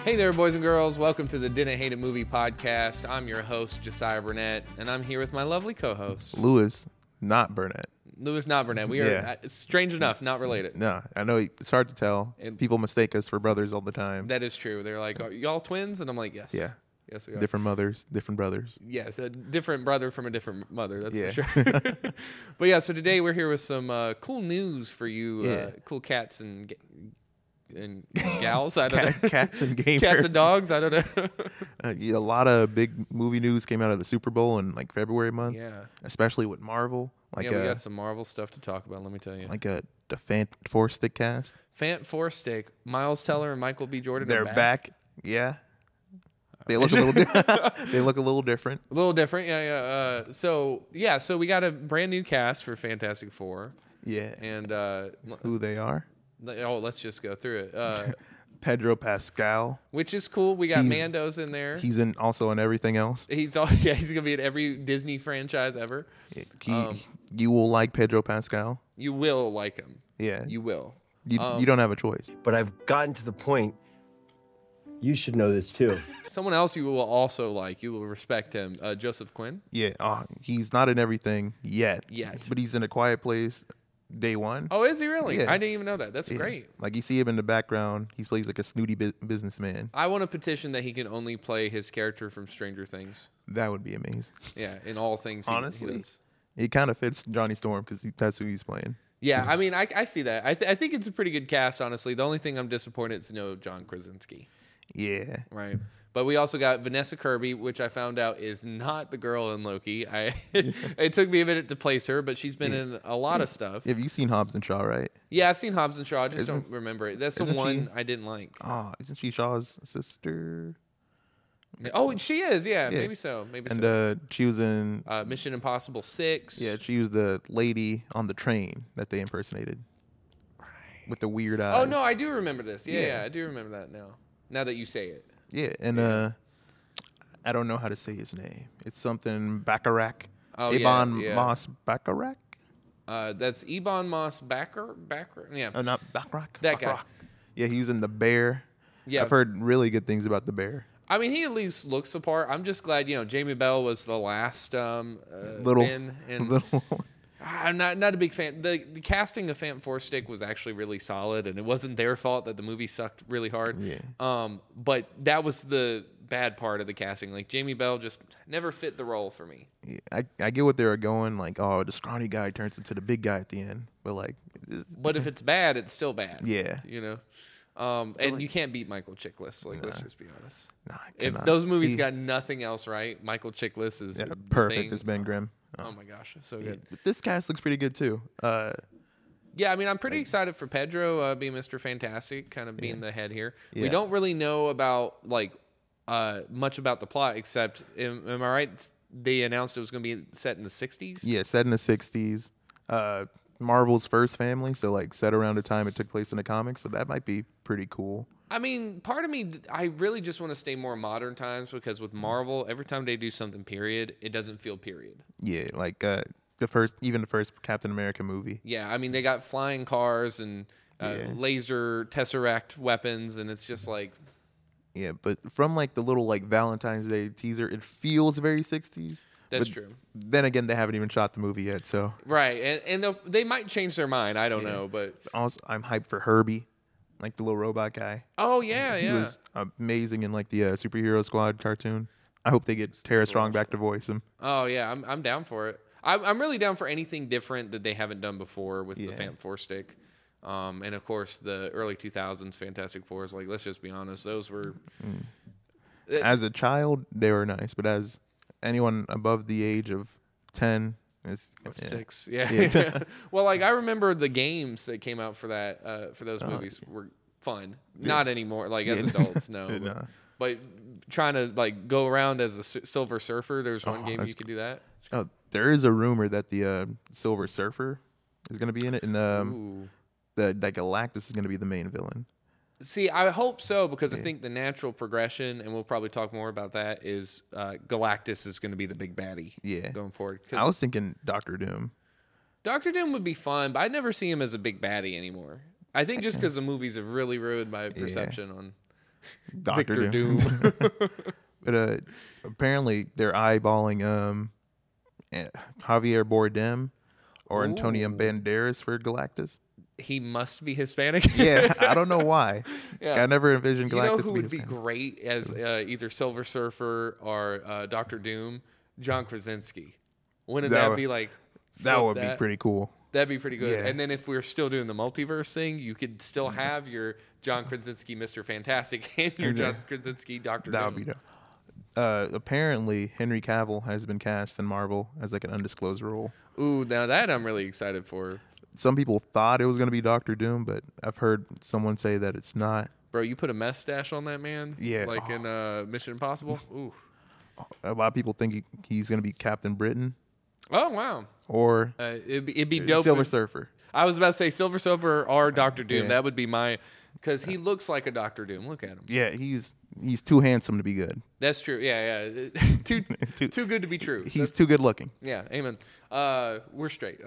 Hey there, boys and girls. Welcome to the Didn't Hate a Movie podcast. I'm your host, Josiah Burnett, and I'm here with my lovely co-host, Lewis, not Burnett. Lewis Not Burnett. We are, strange enough, not related. No, I know it's hard to tell. And- People mistake us for brothers all the time. That is true. They're like, "Are y'all twins?" And I'm like, yes. Yeah. Yes, we are. Different mothers, different brothers. Yes, a different brother from a different mother. That's Yeah. for sure. But yeah, so today we're here with some cool news for you, Yeah. cool cats and gals. I don't know. Cats and gamers. Cats and dogs. I don't know. A lot of big movie news came out of the Super Bowl in like February month, Yeah. especially with Marvel. We got some Marvel stuff to talk about. Let me tell you. Like the Fant Four Stick cast. Fant Four Stick, Miles Teller and Michael B. Jordan. They're are back. Yeah. They look a little. They look a little different. A little different, yeah. So we got a brand new cast for Fantastic Four, Yeah. and Who they are? let's just go through it. Pedro Pascal. Which is cool. We got He's- Mando's in there. He's also in everything else. He's gonna be in every Disney franchise ever. You will like Pedro Pascal. You will like him. Yeah. You will. You don't have a choice. But I've gotten to the point. You should know this too. Someone else you will also like. You will respect him. Joseph Quinn. Yeah, he's not in everything yet. But he's in A Quiet Place day one. Oh, is he really? Yeah. I didn't even know that. That's Yeah. great. Like you see him in the background. He plays like a snooty businessman. I want to petition that he can only play his character from Stranger Things. That would be amazing. Yeah, in all things. He Honestly, does. it kind of fits Johnny Storm because that's who he's playing. Yeah, I mean, I see that. I think it's a pretty good cast, honestly. The only thing I'm disappointed is no John Krasinski, Yeah. right? But we also got Vanessa Kirby, which I found out is not the girl in Loki. It took me a minute to place her, but she's been in a lot of stuff. Have you seen Hobbs and Shaw, right? Yeah, I've seen Hobbs and Shaw. I just don't remember it. That's the isn't one she- I didn't like. Oh, isn't she Shaw's sister? Oh, she is. Yeah, Yeah. maybe so. Maybe And so. she was in. Mission Impossible 6. Yeah, she was the lady on the train that they impersonated. With the weird eyes. Oh, no, I do remember this. Yeah, Yeah. I do remember that now. Now that you say it. Yeah, and I don't know how to say his name. It's something Bacharach. Oh, Ebon yeah. Moss Bacharach? That's Ebon Moss Backer. Yeah. Oh, not Bacharach. That guy. Bacharach. Yeah, he's in The Bear. Yeah. I've heard really good things about The Bear. I mean, he at least looks the part. I'm just glad, Jamie Bell was the last Little, Ben, and little. I'm not a big fan. The casting of Fant Four Stick was actually really solid, and it wasn't their fault that the movie sucked really hard. Yeah. But that was the bad part of the casting. Like Jamie Bell just never fit the role for me. Yeah, I get what they were going. Like, oh, the scrawny guy turns into the big guy at the end. But like, But if it's bad, it's still bad. Yeah. And you can't beat Michael Chiklis. Like, let's just be honest. nah, I If cannot. those movies He- got nothing else right, Michael Chiklis is the perfect thing. as Ben Grimm. Oh my gosh, so good. But this cast looks pretty good too. Yeah, I mean, I'm pretty excited for Pedro being Mr. Fantastic, kind of being the head here. We Yeah. don't really know about much about the plot, except am I right? They announced it was going to be set in the 60s. Yeah, set in the 60s. Marvel's first family, so like set around the time it took place in the comics, so that might be pretty cool. I mean, part of me, I really just want to stay more modern times because with Marvel, every time they do something period, it doesn't feel period. Yeah, like the first Captain America movie. Yeah, I mean, they got flying cars and Yeah. laser tesseract weapons, and it's just like, Yeah, but from like the little like Valentine's Day teaser, it feels very 60s. that's But true. Then again, they haven't even shot the movie yet, so Right, and they might change their mind. I don't know, but also I'm hyped for Herbie, like the little robot guy. oh yeah, He yeah. was amazing in like the Superhero Squad cartoon. I hope they get Tara Strong back to voice him. Oh yeah, I'm down for it. I'm really down for anything different that they haven't done before with the Yeah. Fant Four Stick, and of course the early 2000s Fantastic Fours. Like, let's just be honest, those were. As a child, they were nice, but as anyone above the age of 10, it's yeah. 6, yeah. Yeah. Well, like I remember the games that came out for that for those movies were fun. Not anymore. Like as adults, no. No. But trying to like go around as a Silver Surfer, there's one game you that's- could do that. Oh, there is a rumor that the Silver Surfer is going to be in it, and Ooh. that Galactus is going to be the main villain. See, I hope so because I think the natural progression, and we'll probably talk more about that, is Galactus is going to be the big baddie. Yeah. Going forward. I was thinking Doctor Doom. Doctor Doom would be fun, but I'd never see him as a big baddie anymore. I think just because the movies have really ruined my perception on Doctor Victor Doom. But apparently they're eyeballing Javier Bardem or Antonio Ooh. Banderas for Galactus. He must be Hispanic. Yeah, I don't know why. Yeah. I never envisioned You Galactus know to who be would be Hispanic. great as either Silver Surfer or Doctor Doom? John Krasinski. Wouldn't That that would- be like? That flip would be pretty cool. That'd be pretty good. Yeah. And then if we're still doing the multiverse thing, you could still have your John Krasinski Mr. Fantastic and your Yeah. John Krasinski Doctor Doom. That would be dope. Apparently, Henry Cavill has been cast in Marvel as like an undisclosed role. Ooh, now that I'm really excited for. Some people thought it was going to be Doctor Doom, but I've heard someone say that it's not. Bro, you put a mustache on that man? Yeah. Like in Mission Impossible? Ooh. A lot of people think he's going to be Captain Britain Oh, wow. or It'd be dope. Silver if- Surfer. I was about to say Silver Surfer or Doctor Doom. Yeah. That would be my... Because he looks like a Doctor Doom. Look at him. Yeah, he's too handsome to be good. That's true. Yeah, yeah. Too good to be true. He's too good looking. Yeah, amen. We're straight.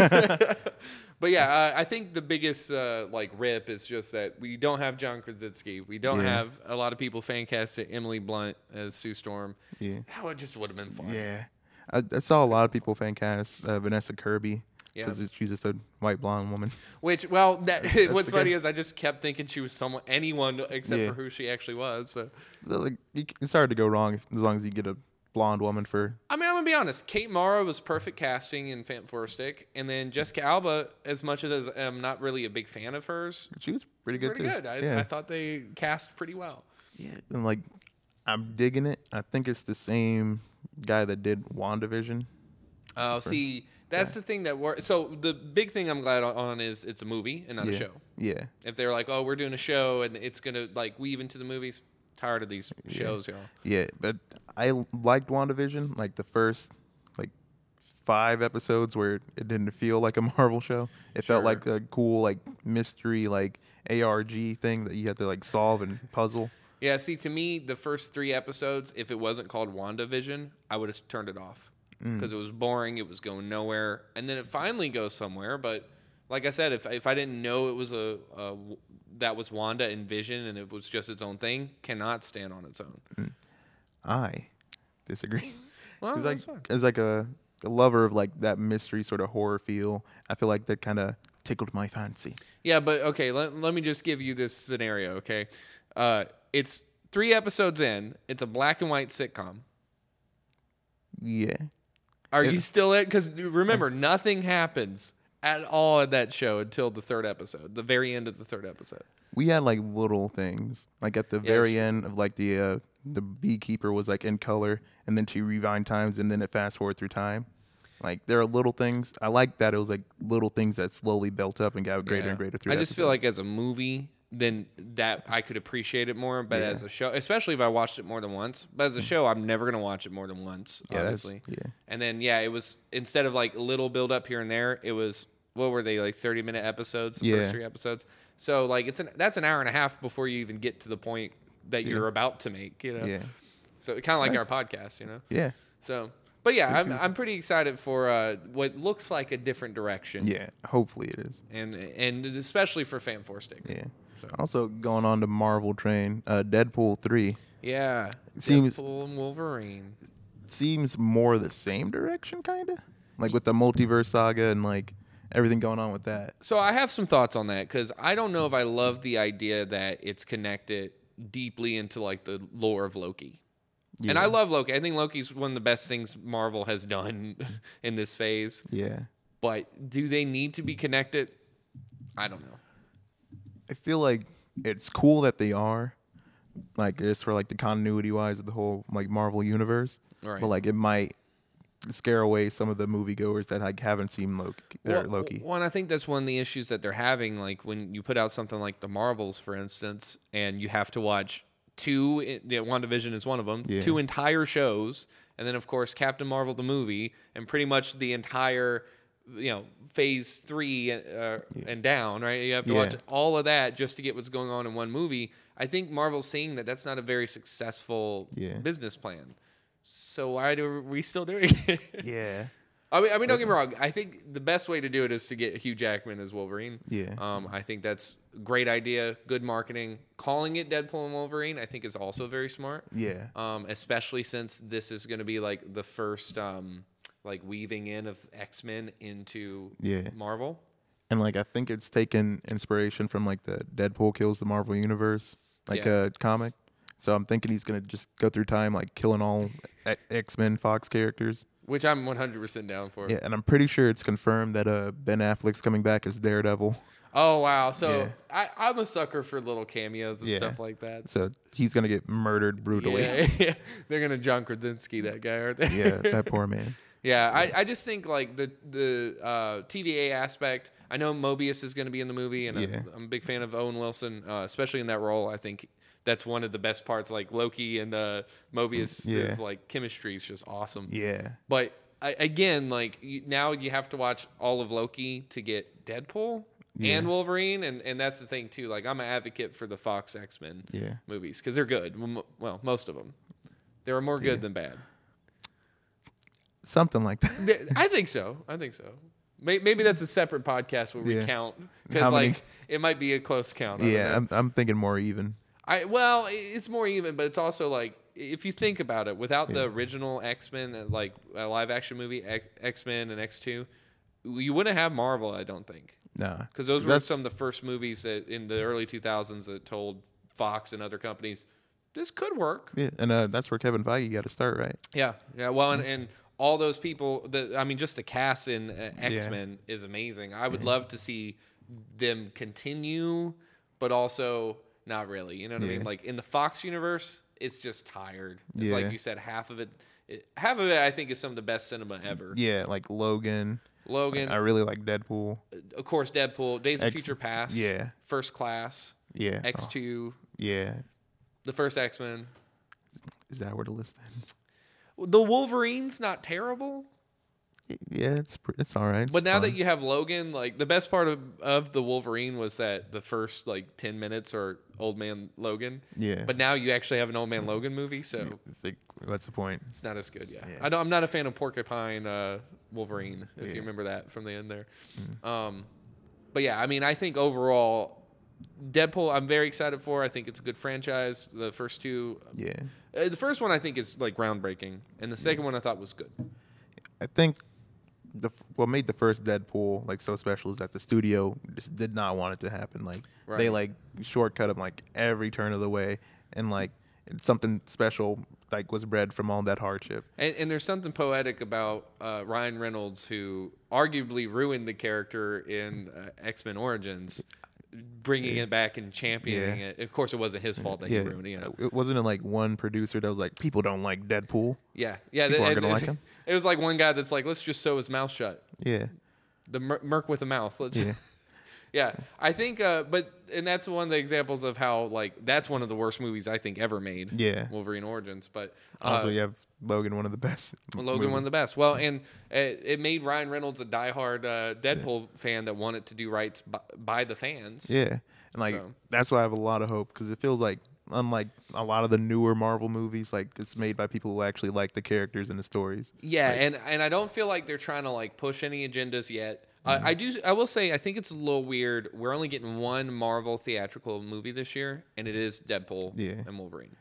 But yeah, I think the biggest like rip is just that we don't have John Krasinski. We don't Yeah. have a lot of people fan casted Emily Blunt as Sue Storm. Yeah. That would just would have been fun. Yeah. I saw a lot of people fan cast Vanessa Kirby Yeah. because she's just a white blonde woman. Which, well, that what's the funny guy. is I just kept thinking she was anyone except Yeah. for who she actually was. So. So, like, it's hard to go wrong as long as you get a blonde woman for. I mean, I'm gonna be honest. Kate Mara was perfect casting in Fantastic, and then Jessica Alba. As much as I'm not really a big fan of hers, She was pretty good pretty too. good. Yeah. I thought they cast pretty well. Yeah, and like, I'm digging it. I think it's the same guy that did WandaVision. Oh, see, that's the thing that works. So the big thing I'm glad on is it's a movie and not a Yeah. show. Yeah. If they're like, oh, we're doing a show and it's gonna like weave into the movies, tired of these shows, y'all. Yeah, but I liked WandaVision, like the first like 5 episodes where it didn't feel like a Marvel show. It Sure. felt like a cool like mystery like ARG thing that you had to like solve and puzzle. Yeah, see, to me, the first 3 episodes, if it wasn't called WandaVision, I would have turned it off because it was boring. It was going nowhere, and then it finally goes somewhere. But like I said, if I didn't know it was that was Wanda and Vision, and it was just its own thing, cannot stand on its own. I disagree. Well, It's that's like fine. as like a lover of like that mystery sort of horror feel. I feel like that kind of tickled my fancy. Yeah, but okay, let me just give you this scenario, okay? It's 3 episodes in. It's a black and white sitcom. Yeah. Are you still it? Because remember, nothing happens at all in that show until the 3rd episode, the very end of the 3rd episode. We had like little things, like at the that's very true. end of like the beekeeper was like in color, and then she rewind times, and then it fast forward through time. Like there are little things. I like that it was like little things that slowly built up and got greater Yeah. and greater through. I just feel like as a movie, then that I could appreciate it more. But Yeah. as a show, especially if I watched it more than once. But as a show, I'm never gonna watch it more than once, obviously. yeah. And then it was instead of like a little build up here and there, it was what were they like 30-minute episodes? The Yeah. first 3 episodes. So like that's an hour and a half before you even get to the point that you're about to make. You know. Yeah. So kind of like Nice. our podcast, you know. Yeah. So, but yeah, I'm pretty excited for what looks like a different direction. Yeah. Hopefully it is. And especially for Fan 4 Stick. Yeah. So. Also going on to Marvel train, Deadpool 3 Yeah. Seems- Deadpool and Wolverine. seems more the same direction, kind of like with the multiverse saga and like everything going on with that. So I have some thoughts on that because I don't know if I love the idea that it's connected deeply into like the lore of Loki. And Yeah. I love Loki. I think Loki's one of the best things Marvel has done in this phase. Yeah. But do they need to be connected? I don't know. I feel like it's cool that they are, like just for like the continuity wise of the whole like Marvel universe. Right. But like it might scare away some of the moviegoers that like haven't seen Loki. Well, and I think that's one of the issues that they're having. Like when you put out something like the Marvels, for instance, and you have to watch 2. WandaVision is one of them. Yeah. 2 entire shows, and then of course Captain Marvel the movie, and pretty much the entire, phase 3 and down. Right, you have to Yeah. watch all of that just to get what's going on in one movie. I think Marvel's seeing that that's not a very successful Yeah. business plan. So why are we still doing it? Yeah. I mean, don't get me wrong. I think the best way to do it is to get Hugh Jackman as Wolverine. Yeah. I think that's a great idea. Good marketing. Calling it Deadpool and Wolverine, I think, is also very smart. Yeah. Especially since this is going to be like the first like weaving in of X-Men into Marvel. And like I think it's taken inspiration from like the Deadpool kills the Marvel Universe comic. So I'm thinking he's gonna just go through time like killing all X-Men Fox characters. Which I'm 100% down for. Yeah, and I'm pretty sure it's confirmed that Ben Affleck's coming back as Daredevil. Oh wow! So I'm a sucker for little cameos and stuff like that. So he's gonna get murdered brutally. Yeah. They're gonna John Krasinski that guy, aren't they? Yeah, that poor man. Yeah, I just think like the TVA aspect. I know Mobius is going to be in the movie, and I'm a big fan of Owen Wilson, especially in that role. I think that's one of the best parts. Like Loki and Mobius' like chemistry is just awesome. Yeah, but again, like now you have to watch all of Loki to get Deadpool and Wolverine, and that's the thing too. Like I'm an advocate for the Fox X-Men movies because they're good. Well, most of them, they're more good than bad. Something like that. I think so. Maybe that's a separate podcast where we count because like it might be a close count. I'm thinking more even. Well, it's more even, but it's also like if you think about it, without the original X-Men, like a live action movie, X-Men and X2, you wouldn't have Marvel. I don't think. Nah, because those were some of the first movies that in the early 2000s that told Fox and other companies this could work. Yeah, and that's where Kevin Feige got to start, right? Yeah. Well, and all those people, just the cast in X-Men is amazing. I would love to see them continue, but also not really. You know what I mean? Like in the Fox universe, it's just tired. It's like you said, half of it, I think is some of the best cinema ever. Yeah, like Logan. I really like Deadpool. Of course, Deadpool, Days of Future Past. Yeah. First Class. Yeah. X2. Yeah. The first X-Men. Is that where to list that? The Wolverine's not terrible. Yeah, it's all right. But now that you have Logan, like the best part of the Wolverine was that the first like 10 minutes are Old Man Logan. Yeah. But now you actually have an Old Man Logan movie, so what's the point? It's not as good. Yeah. I'm not a fan of Porcupine Wolverine, if you remember that from the end there. But yeah, I mean, I think overall, Deadpool, I'm very excited for. I think it's a good franchise. The first two. Yeah. The first one I think is like groundbreaking, and the second one I thought was good. I think what made the first Deadpool like so special is that the studio just did not want it to happen. Like they like shortcut him like every turn of the way, and like something special like was bred from all that hardship. And there's something poetic about Ryan Reynolds, who arguably ruined the character in X-Men Origins. Bringing it back and championing it. Of course, it wasn't his fault that he ruined it. You know? It wasn't like one producer that was like, people don't like Deadpool. Yeah. People aren't gonna like him. It was like one guy that's like, let's just sew his mouth shut. Yeah. The Merc with a mouth. Yeah. I think, and that's one of the examples of how like that's one of the worst movies I think ever made. Yeah. Wolverine Origins, but also you have Logan, one of the best. Logan, one of the best. Well, and it made Ryan Reynolds a diehard Deadpool fan that wanted to do rights by the fans. Yeah, and like that's why I have a lot of hope, because it feels like, unlike a lot of the newer Marvel movies, like it's made by people who actually like the characters and the stories. Yeah, and I don't feel like they're trying to like push any agendas yet. I will say I think it's a little weird. We're only getting one Marvel theatrical movie this year, and it is Deadpool and Wolverine.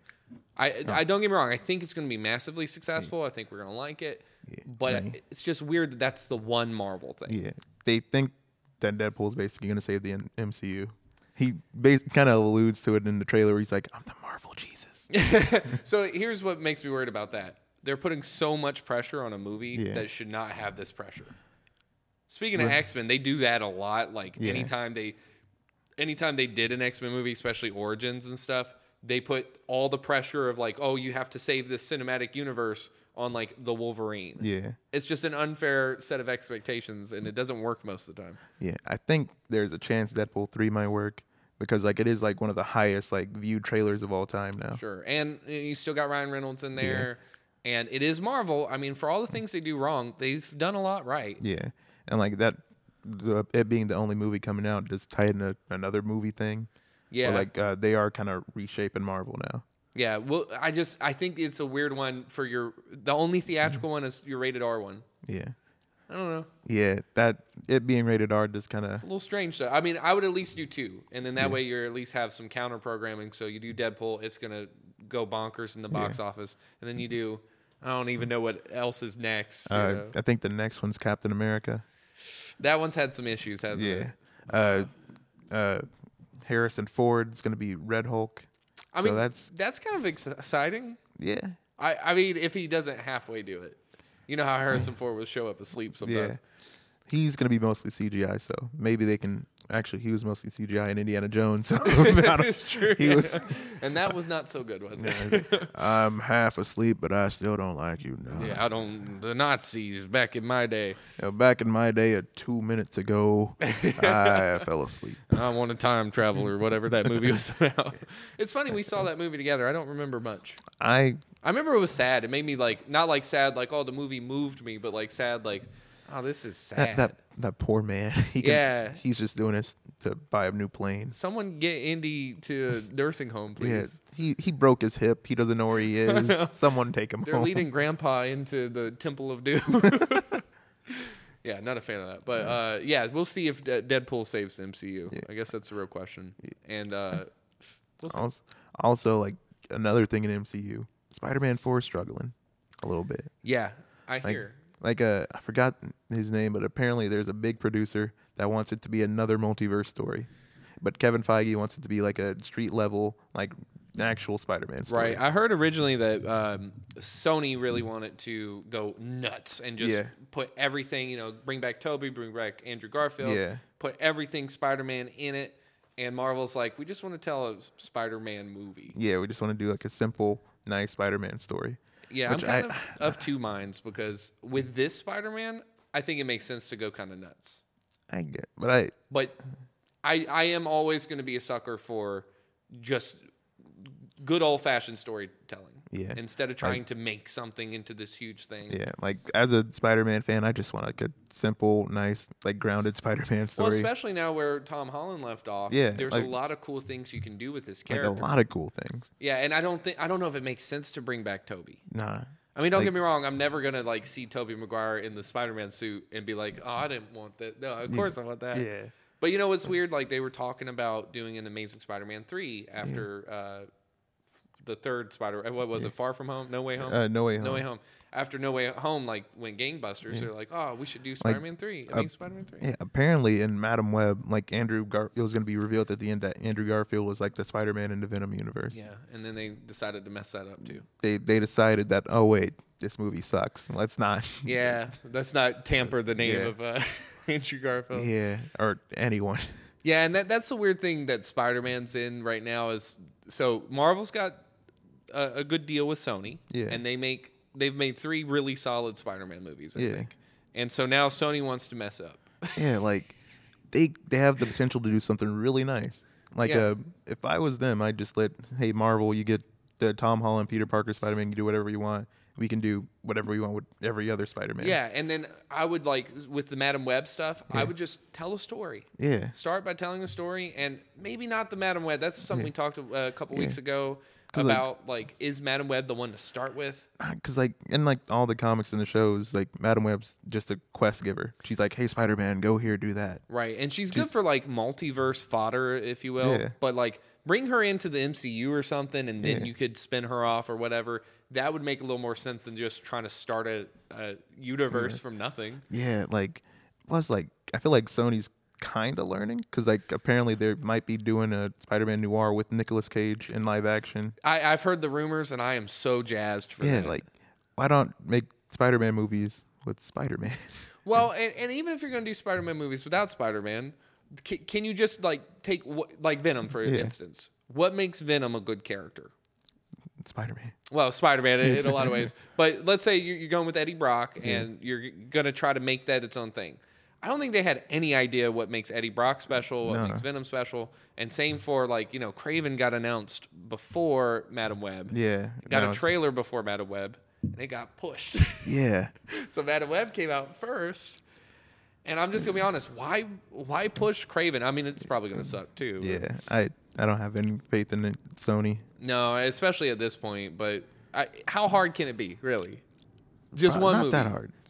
I don't get me wrong. I think it's going to be massively successful. I think we're going to like it. But it's just weird that that's the one Marvel thing. Yeah. They think that Deadpool is basically going to save the MCU. He kind of alludes to it in the trailer where he's like, I'm the Marvel Jesus. So here's what makes me worried about that. They're putting so much pressure on a movie that should not have this pressure. Speaking of X-Men, they do that a lot. Like anytime they did an X-Men movie, especially Origins and stuff, they put all the pressure of like, oh, you have to save this cinematic universe on like the Wolverine. Yeah. It's just an unfair set of expectations, and it doesn't work most of the time. Yeah. I think there's a chance Deadpool 3 might work, because like it is like one of the highest like viewed trailers of all time now. Sure. And you still got Ryan Reynolds in there. Yeah. And it is Marvel. I mean, for all the things they do wrong, they've done a lot right. Yeah. And like that, it being the only movie coming out, just tied in another movie thing. Yeah. Or like they are kind of reshaping Marvel now. Yeah. Well, I think it's a weird one for the only theatrical one is your rated R one. Yeah. I don't know. Yeah, that it being rated R just kind It's of a little strange though. I mean, I would at least do 2, and then that way you at least have some counter programming. So you do Deadpool, it's gonna go bonkers in the box office, and then you do. I don't even know what else is next. You know? I think the next one's Captain America. That one's had some issues, hasn't it? Yeah. Harrison Ford's gonna be Red Hulk. I mean, that's kind of exciting. Yeah. I mean, if he doesn't halfway do it, you know how Harrison Ford will show up asleep sometimes. Yeah. He's going to be mostly CGI, so maybe they can. Actually, he was mostly CGI in Indiana Jones. So It's true. He was, and that was not so good, was it? I'm half asleep, but I still don't like you. No. Yeah, I don't. The Nazis back in my day. Back in my day, 2 minutes ago, I fell asleep. I want a time travel or whatever that movie was about. It's funny we saw that movie together. I don't remember much. I remember it was sad. It made me like not like sad like oh the movie moved me, but like sad like oh this is sad. That poor man. He's just doing this to buy a new plane. Someone get Indy to a nursing home, please. Yeah, he broke his hip. He doesn't know where he is. Someone take him home. They're leading Grandpa into the Temple of Doom. Yeah, not a fan of that. But yeah, we'll see if Deadpool saves the MCU. Yeah. I guess that's the real question. And we'll see. Also, like another thing in MCU, Spider-Man 4 is struggling a little bit. Yeah, I hear. I forgot his name, but apparently there's a big producer that wants it to be another multiverse story. But Kevin Feige wants it to be like a street level, like actual Spider-Man story. Right. I heard originally that Sony really wanted to go nuts and just put everything, bring back Tobey, bring back Andrew Garfield, put everything Spider-Man in it. And Marvel's like, we just want to tell a Spider-Man movie. Yeah, we just want to do like a simple, nice Spider-Man story. Yeah, I'm kind of two minds because with this Spider-Man, I think it makes sense to go kind of nuts. But I am always going to be a sucker for just good old-fashioned storytelling. Yeah. Instead of trying to make something into this huge thing. Yeah, like as a Spider-Man fan, I just want like a simple, nice, like grounded Spider-Man story. Well, especially now where Tom Holland left off. Yeah, there's a lot of cool things you can do with this character. Like a lot of cool things. Yeah, and I don't know if it makes sense to bring back Tobey. Nah. I mean, don't get me wrong. I'm never gonna like see Tobey Maguire in the Spider-Man suit and be like, oh, I didn't want that. No, of course I want that. Yeah. But you know what's weird? Like they were talking about doing an Amazing Spider-Man 3 after the third Spider. What was it? Far From Home? No Way Home? No Way Home. No Way Home. After No Way Home, like went gangbusters. They're like, oh, we should do Spider-Man 3. Amazing Spider-Man 3. Yeah. Apparently, in Madam Web, like it was going to be revealed at the end that Andrew Garfield was like the Spider-Man in the Venom universe. Yeah, and then they decided to mess that up too. They decided that this movie sucks. Let's not. Yeah, let's not tamper the name of Andrew Garfield. Yeah, or anyone. Yeah, and that's the weird thing that Spider-Man's in right now is so Marvel's got a good deal with Sony, and they've made 3 really solid Spider-Man movies, I think, and so now Sony wants to mess up. Yeah, like they have the potential to do something really nice. Like if I was them, I'd just hey Marvel, you get the Tom Holland, Peter Parker Spider-Man, you do whatever you want. We can do whatever we want with every other Spider-Man. Yeah, and then I would with the Madam Web stuff, I would just tell a story. Yeah. Start by telling a story, and maybe not the Madam Web. That's something we talked a couple weeks ago about, is Madam Web the one to start with? Because, in, all the comics and the shows, Madam Web's just a quest giver. She's like, hey, Spider-Man, go here, do that. Right, and she's good for, multiverse fodder, if you will. Yeah. But, bring her into the MCU or something, and then you could spin her off or whatever. That would make a little more sense than just trying to start a universe from nothing. Yeah, plus, I feel like Sony's kind of learning because, apparently they might be doing a Spider-Man noir with Nicolas Cage in live action. I've heard the rumors, and I am so jazzed for that. Yeah, why don't make Spider-Man movies with Spider-Man? Well, and even if you're going to do Spider-Man movies without Spider-Man, can you just, take, Venom, for instance? What makes Venom a good character? Spider-Man. Well, Spider-Man in a lot of ways. But let's say you're going with Eddie Brock and you're going to try to make that its own thing. I don't think they had any idea what makes Eddie Brock special, what makes Venom special. And same for, Kraven got announced before Madam Web. Yeah. Got a trailer before Madam Web, and it got pushed. Yeah. So Madam Web came out first. And I'm just going to be honest, why push Kraven? I mean, it's probably going to suck too. Yeah. I don't have any faith in it, Sony. No, especially at this point. But how hard can it be, really? Just one movie. Not that hard.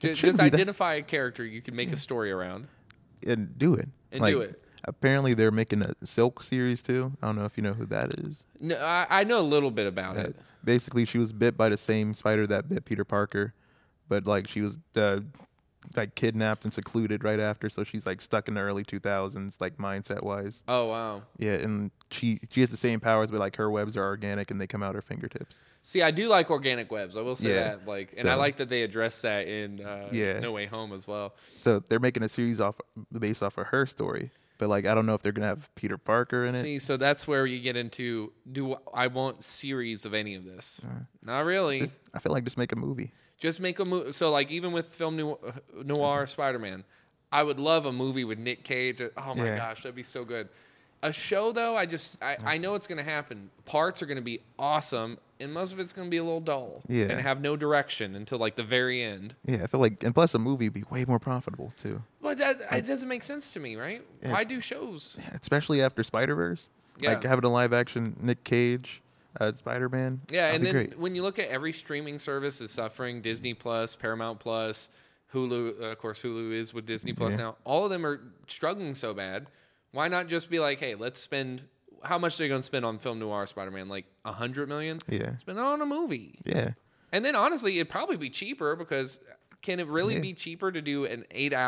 Just identify a character you can make a story around. And do it. Do it. Apparently, they're making a Silk series too. I don't know if you know who that is. No, I know a little bit about it. Basically, she was bit by the same spider that bit Peter Parker, but like she was like kidnapped and secluded right after, so she's like stuck in the early 2000s, like mindset wise. Oh wow. Yeah, and she has the same powers, but like her webs are organic and they come out her fingertips. See, I do like organic webs. I will say that. And I like that they address that in No Way Home as well. So they're making a series based off of her story. But like I don't know if they're gonna have Peter Parker in it. See, so that's where you get into, do I want series of any of this? Not really. I feel like just make a movie. Just make a movie. So like even with film noir Spider-Man, I would love a movie with Nick Cage. Oh my gosh, that'd be so good. A show though, I know it's gonna happen. Parts are gonna be awesome, and most of it's gonna be a little dull. Yeah. And have no direction until like the very end. Yeah, I feel like, and plus a movie would be way more profitable too. But it doesn't make sense to me, right? Yeah. Why do shows? Especially after Spider-Verse. Yeah. Like having a live action Nick Cage, Spider-Man. Yeah, and then great. when you look at every streaming service is suffering, Disney Plus, Paramount Plus, Hulu, of course Hulu is with Disney Plus now. All of them are struggling so bad. Why not just be like, hey, let's spend, how much are they going to spend on film noir Spider-Man? Like $100 million? Yeah. Spend it on a movie. Yeah. And then honestly, it'd probably be cheaper because can it really be cheaper to do an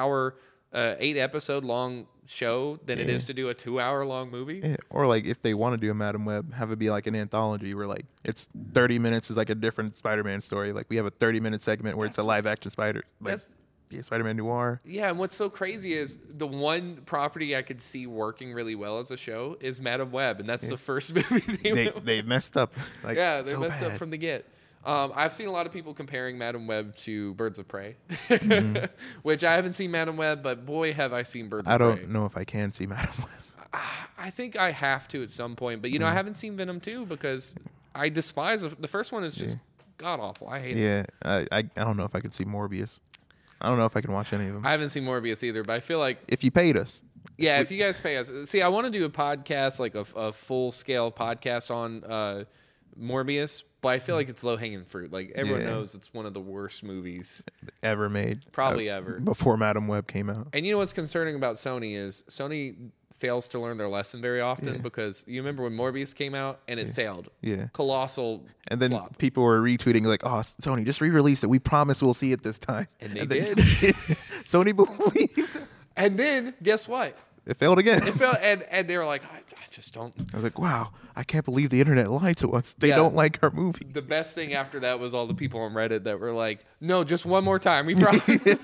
8 episode long show than it is to do a 2 hour long movie? Yeah. Or like if they want to do a Madam Web, have it be like an anthology where like it's 30 minutes is like a different Spider-Man story. Like we have a 30-minute segment where it's a live action Spider-Man noir. Yeah, and what's so crazy is the one property I could see working really well as a show is Madam Web, and that's the first movie they messed up. Like, they so messed up bad. from the get. I've seen a lot of people comparing Madam Web to Birds of Prey, which I haven't seen Madam Web, but boy, have I seen Birds of Prey. I don't know if I can see Madam Web. I think I have to at some point, but I haven't seen Venom 2 because I despise the first one is just god awful. I hate it. Yeah, I don't know if I could see Morbius. I don't know if I can watch any of them. I haven't seen Morbius either, but I feel like if you paid us. Yeah, if you guys pay us. See, I want to do a podcast, like a full-scale podcast on Morbius, but I feel like it's low-hanging fruit. Like, everyone knows it's one of the worst movies ever made. Probably ever. Before Madam Web came out. And you know what's concerning about Sony is Sony fails to learn their lesson very often because you remember when Morbius came out and it failed. Yeah. Colossal And then flop. people were retweeting like, oh, Sony, just re-release it. We promise we'll see it this time. And they did. Sony believed. And then, guess what? It failed again. It failed, and they were like, I just don't. I was like, wow, I can't believe the internet lied to us. They don't like our movie. The best thing after that was all the people on Reddit that were like, no, just one more time. We promise.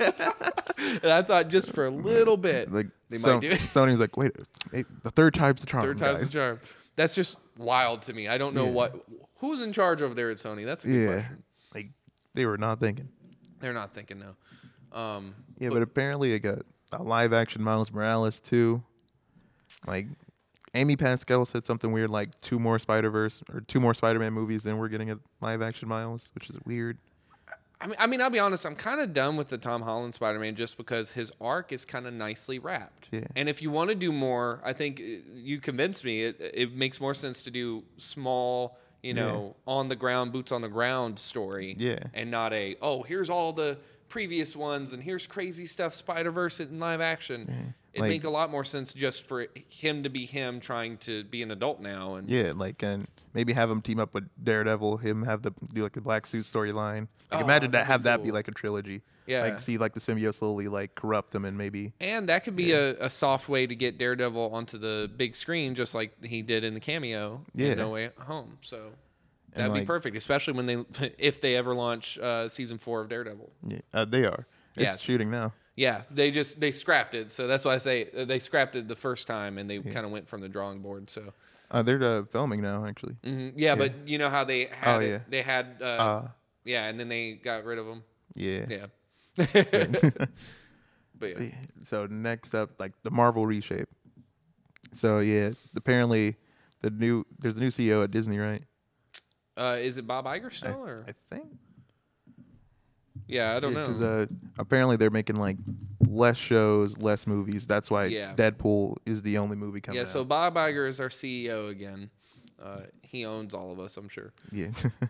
And I thought just for a little bit, Like, they might do it. Sony's like, wait, the third time's the charm. Third time's the guys. charm. That's just wild to me. I don't know who's in charge over there at Sony. That's a good question. Like, they were not thinking. They're not thinking no. But apparently it got a live action Miles Morales too. Like, Amy Pascal said something weird like 2 more Spider-Verse or 2 more Spider-Man movies, then we're getting a live action Miles, which is weird. I mean, I'll be honest. I'm kind of done with the Tom Holland Spider-Man just because his arc is kind of nicely wrapped. Yeah. And if you want to do more, I think you convinced me. It makes more sense to do small, on the ground, boots on the ground story. Yeah. And not here's all the previous ones and here's crazy stuff, Spider-Verse in live action. Yeah. It'd make a lot more sense just for him to be him trying to be an adult now. And and maybe have him team up with Daredevil, him do like a black suit storyline. Like, imagine that be like a trilogy. Yeah. Like, see like the symbiote slowly like corrupt them and maybe. And that could be a soft way to get Daredevil onto the big screen, just like he did in the cameo in No Way Home. So that'd be perfect, especially when if they ever launch season 4 of Daredevil. Yeah, they are. It's shooting now. Yeah, they scrapped it. So that's why I say they scrapped it the first time, and they kind of went from the drawing board. So they're filming now, actually. Mm-hmm. Yeah, but you know how they had it? They had and then they got rid of them. Yeah. But yeah. So next up, like the Marvel reshape. So apparently there's a new CEO at Disney, right? Is it Bob Iger still? I think. Yeah, I don't know. Because apparently they're making like less shows, less movies. That's why Deadpool is the only movie coming out. Yeah, so Bob Iger is our CEO again. He owns all of us, I'm sure. Yeah.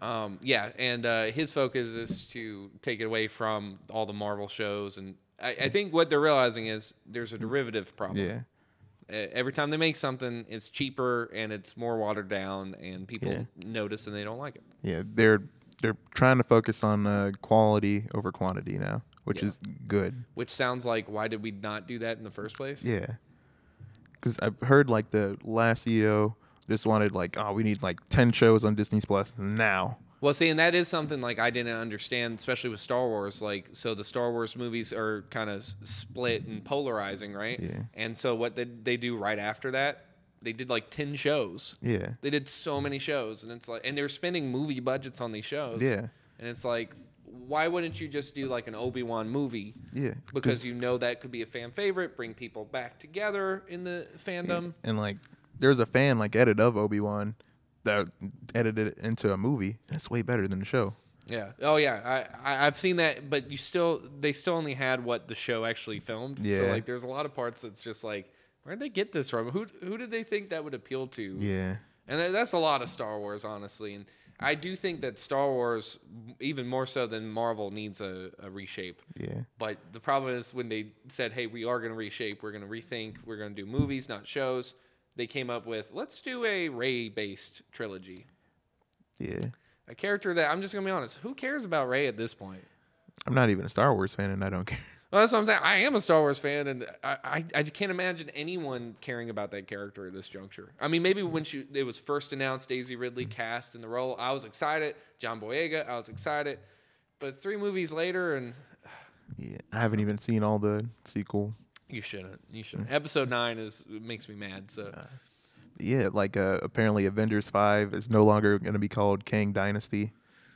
And his focus is to take it away from all the Marvel shows, and I think what they're realizing is there's a derivative problem. Yeah. Every time they make something, it's cheaper and it's more watered down, and people notice and they don't like it. Yeah, they're trying to focus on quality over quantity now, which is good. Which sounds like, why did we not do that in the first place? Yeah, because I've heard like the last CEO just wanted like, oh, we need like 10 shows on Disney Plus now. Well, see, and that is something like I didn't understand, especially with Star Wars. Like, so the Star Wars movies are kind of split and polarizing, right? Yeah. And so what they do right after that, they did like 10 shows. Yeah. They did so many shows, and it's like, and they're spending movie budgets on these shows. Yeah. And it's like, why wouldn't you just do like an Obi-Wan movie? Yeah. Because you know that could be a fan favorite, bring people back together in the fandom. Yeah. And like, there's a fan like edit of Obi-Wan that edited it into a movie. That's way better than the show. Yeah. Oh yeah. I've seen that, but they still only had what the show actually filmed. Yeah. So like, there's a lot of parts that's just like, where'd they get this from? Who did they think that would appeal to? Yeah. And that's a lot of Star Wars, honestly. And I do think that Star Wars, even more so than Marvel, needs a reshape. Yeah. But the problem is when they said, hey, we are going to reshape, we're going to rethink, we're going to do movies, not shows, they came up with, let's do a Rey-based trilogy. Yeah. A character that, I'm just going to be honest, who cares about Rey at this point? I'm not even a Star Wars fan, and I don't care. Well, that's what I'm saying. I am a Star Wars fan, and I can't imagine anyone caring about that character at this juncture. I mean, maybe when it was first announced, Daisy Ridley cast in the role, I was excited. John Boyega, I was excited. But 3 movies later, and... Yeah, I haven't even seen all the sequels. You shouldn't. Episode 9 makes me mad, so... Yeah, like apparently Avengers 5 is no longer going to be called Kang Dynasty.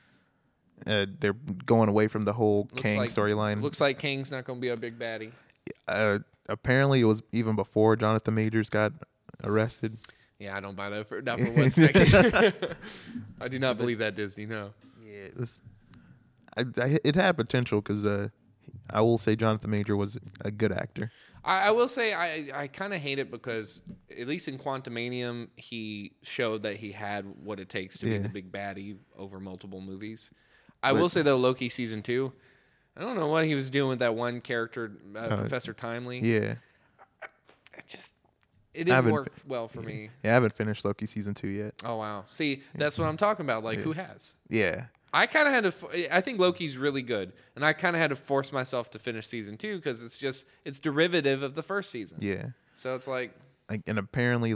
They're going away from the whole Kang storyline. Looks like Kang's not going to be a big baddie. Apparently, it was even before Jonathan Majors got arrested. Yeah, I don't buy that not for 1 second. I do not believe that, Disney. No. Yeah, it had potential because I will say Jonathan Major was a good actor. I will say I kind of hate it because at least in Quantumanium he showed that he had what it takes to be the big baddie over multiple movies. I will say though, Loki season 2, I don't know what he was doing with that one character, Professor Timely. Yeah, it didn't work well for me. Yeah, I haven't finished Loki season 2 yet. Oh wow, see that's what I'm talking about. Like who has? Yeah. I kind of had to. I think Loki's really good, and I kind of had to force myself to finish season 2 because it's derivative of the first season. Yeah. So it's like and apparently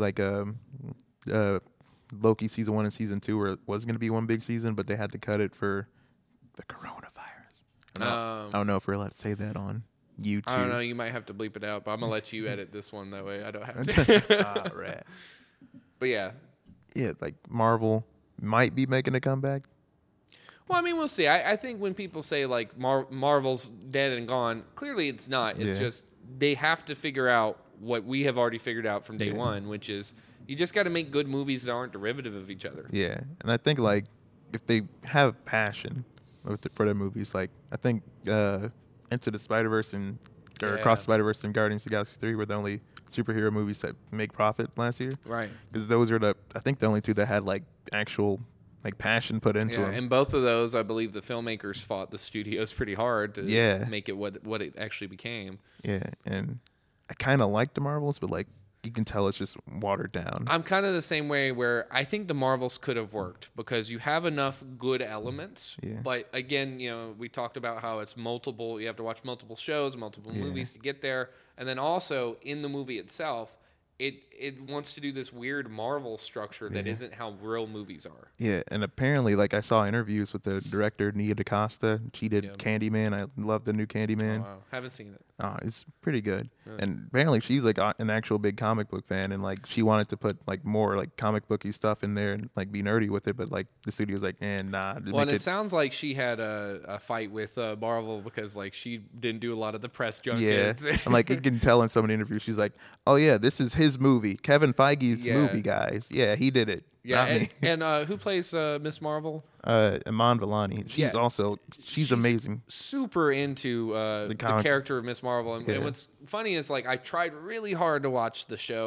Loki season 1 and season 2 was going to be one big season, but they had to cut it for the coronavirus. I don't know if we're allowed to say that on YouTube. I don't know. You might have to bleep it out, but I'm gonna let you edit this one that way. I don't have to. All right. But yeah. Yeah, like Marvel might be making a comeback. Well, I mean, we'll see. I think when people say, like, Marvel's dead and gone, clearly it's not. It's just they have to figure out what we have already figured out from day one, which is you just got to make good movies that aren't derivative of each other. Yeah, and I think, like, if they have passion for their movies, like, I think Into the Spider-Verse or Across the Spider-Verse and Guardians of the Galaxy 3 were the only superhero movies that make profit last year. Right. Because those are I think the only 2 that had, like, actual... like passion put into them. And both of those, I believe the filmmakers fought the studios pretty hard to make it what it actually became. Yeah, and I kind of like the Marvels, but like you can tell it's just watered down. I'm kind of the same way where I think the Marvels could have worked because you have enough good elements. Yeah. But again, we talked about how it's multiple. You have to watch multiple shows, multiple movies to get there. And then also in the movie itself, it wants to do this weird Marvel structure that isn't how real movies are. Yeah, and apparently, like I saw interviews with the director Nia DaCosta. She did Candyman. I love the new Candyman. Oh, wow. Haven't seen it. It's pretty good. Really? And apparently, she's like an actual big comic book fan, and like she wanted to put like more like comic booky stuff in there and like be nerdy with it, but like the studio's like, nah. Well, and it sounds like she had a fight with Marvel because like she didn't do a lot of the press junkets. Yeah, and like you can tell in some of the interviews, she's like, oh yeah, this is his movie, Kevin Feige's movie, guys. Yeah, he did it. Yeah, and who plays Miss Marvel? Iman Vellani. She's amazing. Super into the character of Miss Marvel. And what's funny is like I tried really hard to watch the show,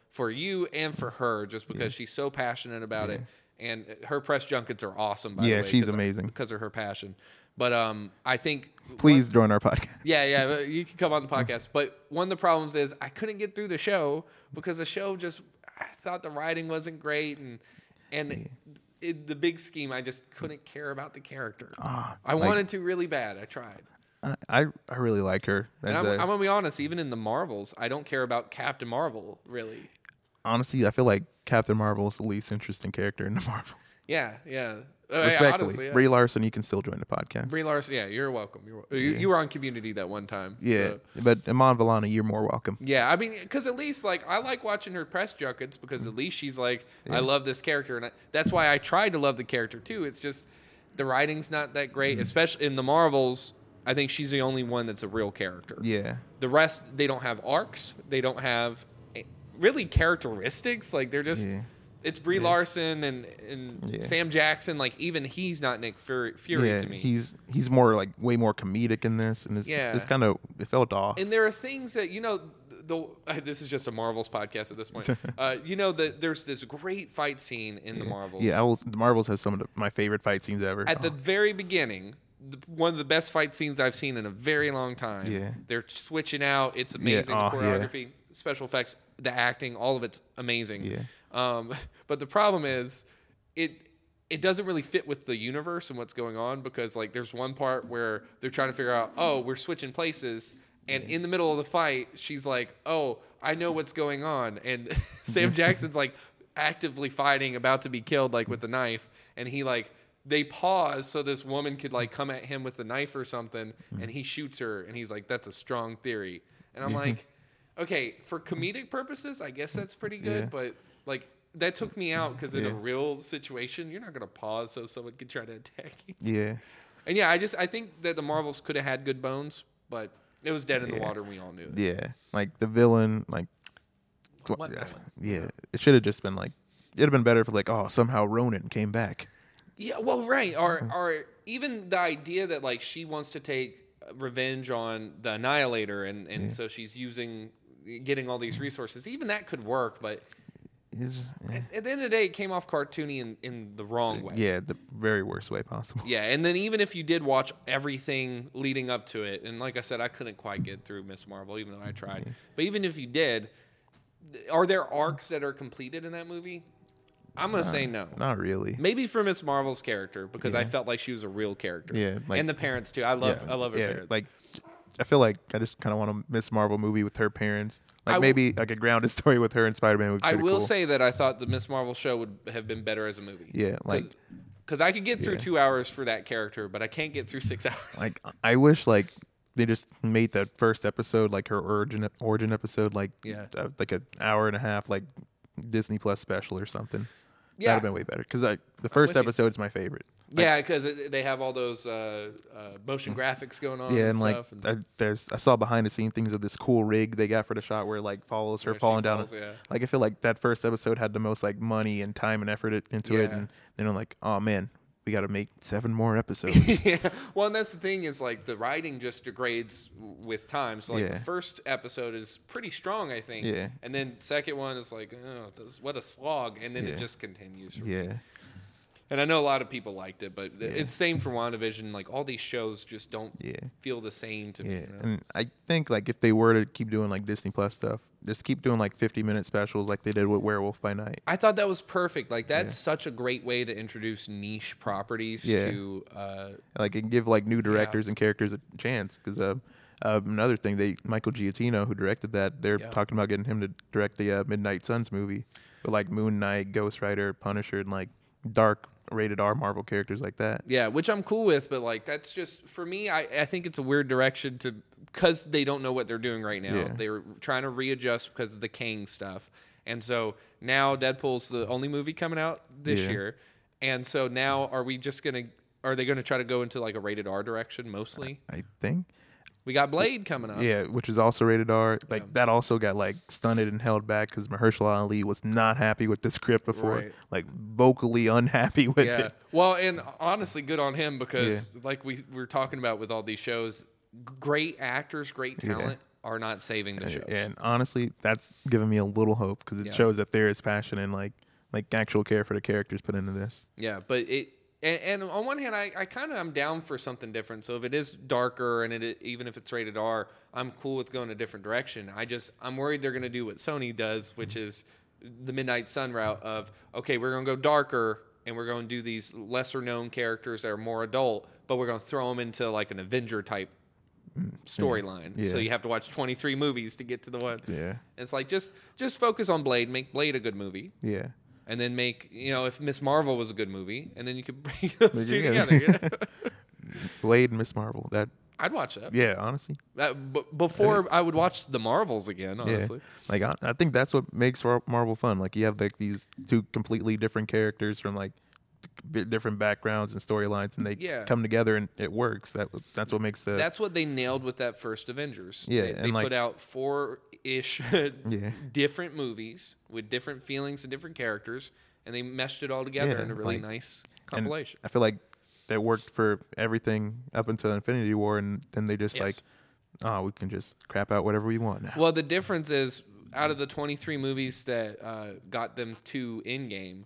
for you and for her, just because she's so passionate about it. And her press junkets are awesome, by the way. Yeah, she's amazing. Because of her passion. But I think... Please join our podcast. Yeah, you can come on the podcast. But one of the problems is I couldn't get through the show because the show just... I thought the writing wasn't great. And in the big scheme, I just couldn't care about the character. I wanted to really bad. I tried. I really like her. And I'm going to be honest, even in the Marvels, I don't care about Captain Marvel, really. Honestly, I feel like Captain Marvel is the least interesting character in the Marvel. Yeah. Respectfully, Honestly, Brie Larson, you can still join the podcast. Brie Larson, you're welcome. You were on Community that one time. Yeah, so. but Iman Vellani, you're more welcome. Yeah, I mean, because at least like I like watching her press junkets because at least she's like, I love this character, and that's why I tried to love the character too. It's just the writing's not that great, especially in the Marvels. I think she's the only one that's a real character. Yeah, the rest they don't have arcs. They don't have really characteristics. Like they're just. Yeah. It's Brie Larson and Sam Jackson. Like even he's not Nick Fury to me. He's more like way more comedic in this, and it's kind of it felt off. And there are things that this is just a Marvels podcast at this point. There's this great fight scene in the Marvels. Yeah, the Marvels has some of my favorite fight scenes ever. At the very beginning, one of the best fight scenes I've seen in a very long time. Yeah, they're switching out. It's amazing. The choreography, special effects, the acting, all of it's amazing. Yeah. But the problem is it doesn't really fit with the universe and what's going on because like there's one part where they're trying to figure out, we're switching places. And in the middle of the fight, she's like, I know what's going on. And Sam Jackson's like actively fighting, about to be killed, like with the knife. And they pause so this woman could like come at him with a knife or something. And he shoots her and he's like, that's a strong theory. And I'm like, okay, for comedic purposes, I guess that's pretty good. But like that took me out because in a real situation, you're not going to pause so someone could try to attack you. Yeah. And I think that the Marvels could have had good bones, but it was dead in the water. And we all knew it. Yeah. Like the villain, like, what villain? Yeah. It should have just been like, it'd have been better for like, somehow Ronan came back. Yeah. Well, right. Or even the idea that like she wants to take revenge on the Annihilator. And so she's getting all these resources. Even that could work, but at the end of the day, it came off cartoony in the wrong way. Yeah, the very worst way possible. Yeah, and then even if you did watch everything leading up to it, and like I said, I couldn't quite get through Miss Marvel, even though I tried. Yeah. But even if you did, are there arcs that are completed in that movie? I'm going to say no. Not really. Maybe for Miss Marvel's character, because I felt like she was a real character. Yeah. And the parents, too. I love her parents. Like, I feel like I just kind of want a Miss Marvel movie with her parents. Like maybe like a grounded story with her and Spider-Man would be pretty cool. Say that I thought the Miss Marvel show would have been better as a movie. Yeah, like because I could get through 2 hours for that character, but I can't get through 6 hours. Like I wish like they just made that first episode like her origin episode like an hour and a half like Disney Plus special or something. Yeah, that'd have been way better because the first episode is my favorite. Yeah, because they have all those motion graphics going on. Yeah, and like stuff, I saw behind the scene things of this cool rig they got for the shot where it, like follows her falling down. Like I feel like that first episode had the most like money and time and effort into it, and then I'm like, oh man, we got to make 7 more episodes. Yeah, well, and that's the thing is like the writing just degrades with time. So like the first episode is pretty strong, I think. Yeah, and then second one is like, what a slog, and then it just continues. From me. And I know a lot of people liked it, but it's same for WandaVision. Like all these shows just don't feel the same to me. You know? And I think like if they were to keep doing like Disney Plus stuff, just keep doing like 50-minute specials like they did with Werewolf by Night. I thought that was perfect. Like that's such a great way to introduce niche properties to like and give like new directors and characters a chance. Because another thing, Michael Giacchino who directed that, they're talking about getting him to direct the Midnight Suns movie, but like Moon Knight, Ghost Rider, Punisher, and like dark rated R Marvel characters like that. Yeah, which I'm cool with, but like that's just for me. I think it's a weird direction because they don't know what they're doing right now. Yeah. They're trying to readjust because of the Kang stuff, and so now Deadpool's the only movie coming out this year, and so now are they gonna try to go into like a rated R direction mostly? I think. We got Blade coming up. Yeah, which is also rated R. Like that also got like stunted and held back because Mahershala Ali was not happy with the script before, like vocally unhappy with it. Well, and honestly, good on him because like we were talking about with all these shows, great actors, great talent, are not saving the shows. And honestly, that's given me a little hope because it shows that there is passion and like actual care for the characters put into this. Yeah, but and on one hand, I kind of am down for something different. So if it is darker and even if it's rated R, I'm cool with going a different direction. I'm worried they're going to do what Sony does, which is the Midnight Sun route of, okay, we're going to go darker and we're going to do these lesser known characters that are more adult, but we're going to throw them into like an Avenger type storyline. Yeah. So you have to watch 23 movies to get to the one. Yeah. It's like just focus on Blade, make Blade a good movie. Yeah. And then make, if Miss Marvel was a good movie, and then you could bring those two together. Blade and Miss Marvel. I'd watch that. Yeah, honestly. Before I would watch the Marvels again, honestly. Yeah. Like I think that's what makes Marvel fun. Like you have like these two completely different characters from like different backgrounds and storylines, and they come together and it works. That's what makes That's what they nailed with that first Avengers. Yeah, they put out 4-ish different movies with different feelings and different characters, and they meshed it all together in a really nice compilation. I feel like that worked for everything up until Infinity War, and then they just we can just crap out whatever we want now. Well, the difference is out of the 23 movies that got them to Endgame,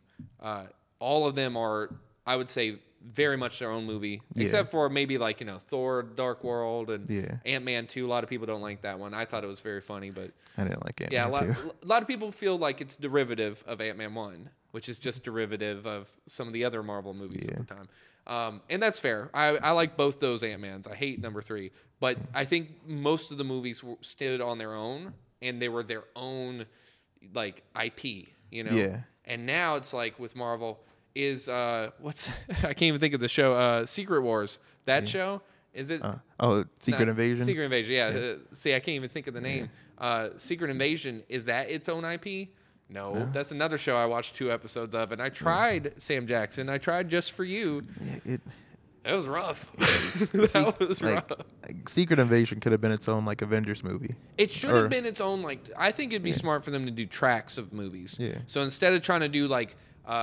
all of them are, I would say, very much their own movie, except for maybe like, Thor, Dark World, and Ant-Man 2. A lot of people don't like that one. I thought it was very funny, but I didn't like Ant-Man 2. A lot of people feel like it's derivative of Ant-Man 1, which is just derivative of some of the other Marvel movies at the time. And that's fair. I like both those Ant-Mans. I hate number 3, but I think most of the movies stood on their own, and they were their own like IP, Yeah. And now it's like with Marvel is I can't even think of the show, Secret Wars. That show, is it? Secret Invasion? Secret Invasion, yeah. See, I can't even think of the name. Secret Invasion, is that its own IP? No, that's another show I watched 2 episodes of, and I tried Sam Jackson. I tried Just for You. Yeah, it was rough. That was rough. Like, Secret Invasion could have been its own like Avengers movie. It should have been its own like. I think it'd be smart for them to do tracks of movies. Yeah. So instead of trying to do like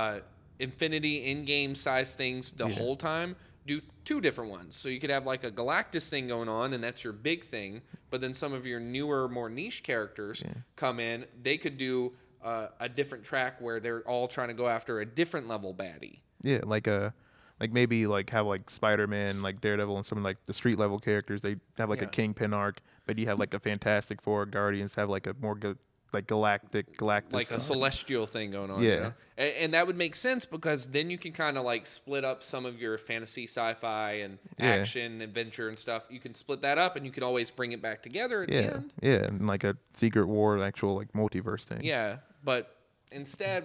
Infinity in-game size things the whole time, do 2 different ones. So you could have like a Galactus thing going on, and that's your big thing. But then some of your newer, more niche characters come in. They could do a different track where they're all trying to go after a different level baddie. Yeah, like maybe like have like Spider-Man, like Daredevil, and some of like the street level characters. They have like a Kingpin arc, but you have like a Fantastic Four, Guardians have like a more like Galactus, like a celestial thing going on. Yeah, and that would make sense because then you can kind of like split up some of your fantasy, sci-fi, and action, adventure, and stuff. You can split that up, and you can always bring it back together at the end. Yeah, and like a Secret War, actual like multiverse thing. Yeah, but instead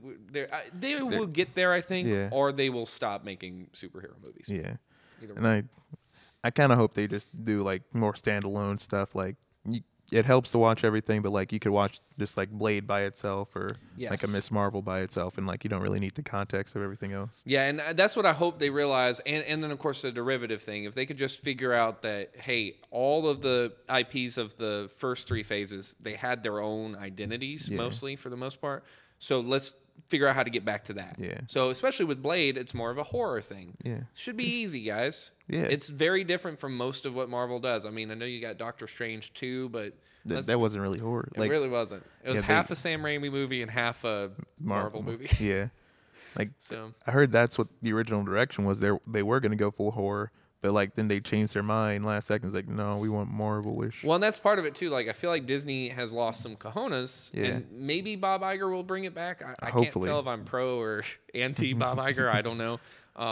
they will get there, I think, or they will stop making superhero movies. Yeah, and I kind of hope they just do like more standalone stuff. Like it helps to watch everything, but like you could watch just like Blade by itself or like a Miss Marvel by itself, and like you don't really need the context of everything else. Yeah, and that's what I hope they realize. And then of course the derivative thing. If they could just figure out that, hey, all of the IPs of the first 3 phases, they had their own identities mostly for the most part. So let's figure out how to get back to that. Yeah. So especially with Blade, it's more of a horror thing. Yeah. Should be easy, guys. Yeah. It's very different from most of what Marvel does. I mean, I know you got Doctor Strange too, but that wasn't really horror. It really wasn't. It was half a Sam Raimi movie and half a Marvel movie. Yeah. Like I heard that's what the original direction was. They were going to go full horror, but like then they changed their mind last second. It's like, no, we want Marvel-ish. Well, and that's part of it too. Like I feel like Disney has lost some cojones, and maybe Bob Iger will bring it back. I can't tell if I'm pro or anti Bob Iger. I don't know,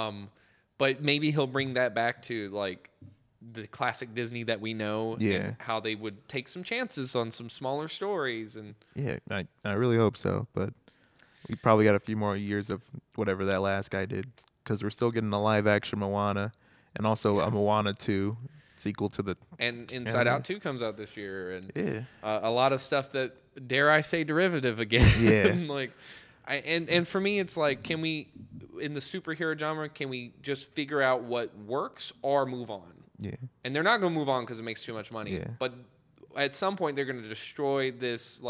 but maybe he'll bring that back to like the classic Disney that we know. And how they would take some chances on some smaller stories. And I really hope so, but we probably got a few more years of whatever that last guy did, because we're still getting a live action Moana. And also a Moana 2 sequel to the... And Inside Out 2 comes out this year. And a lot of stuff that, dare I say, derivative again. Yeah. And for me, it's like, can we, in the superhero genre, can we just figure out what works or move on? Yeah. And they're not going to move on because it makes too much money. Yeah. But at some point, they're going to destroy this, like,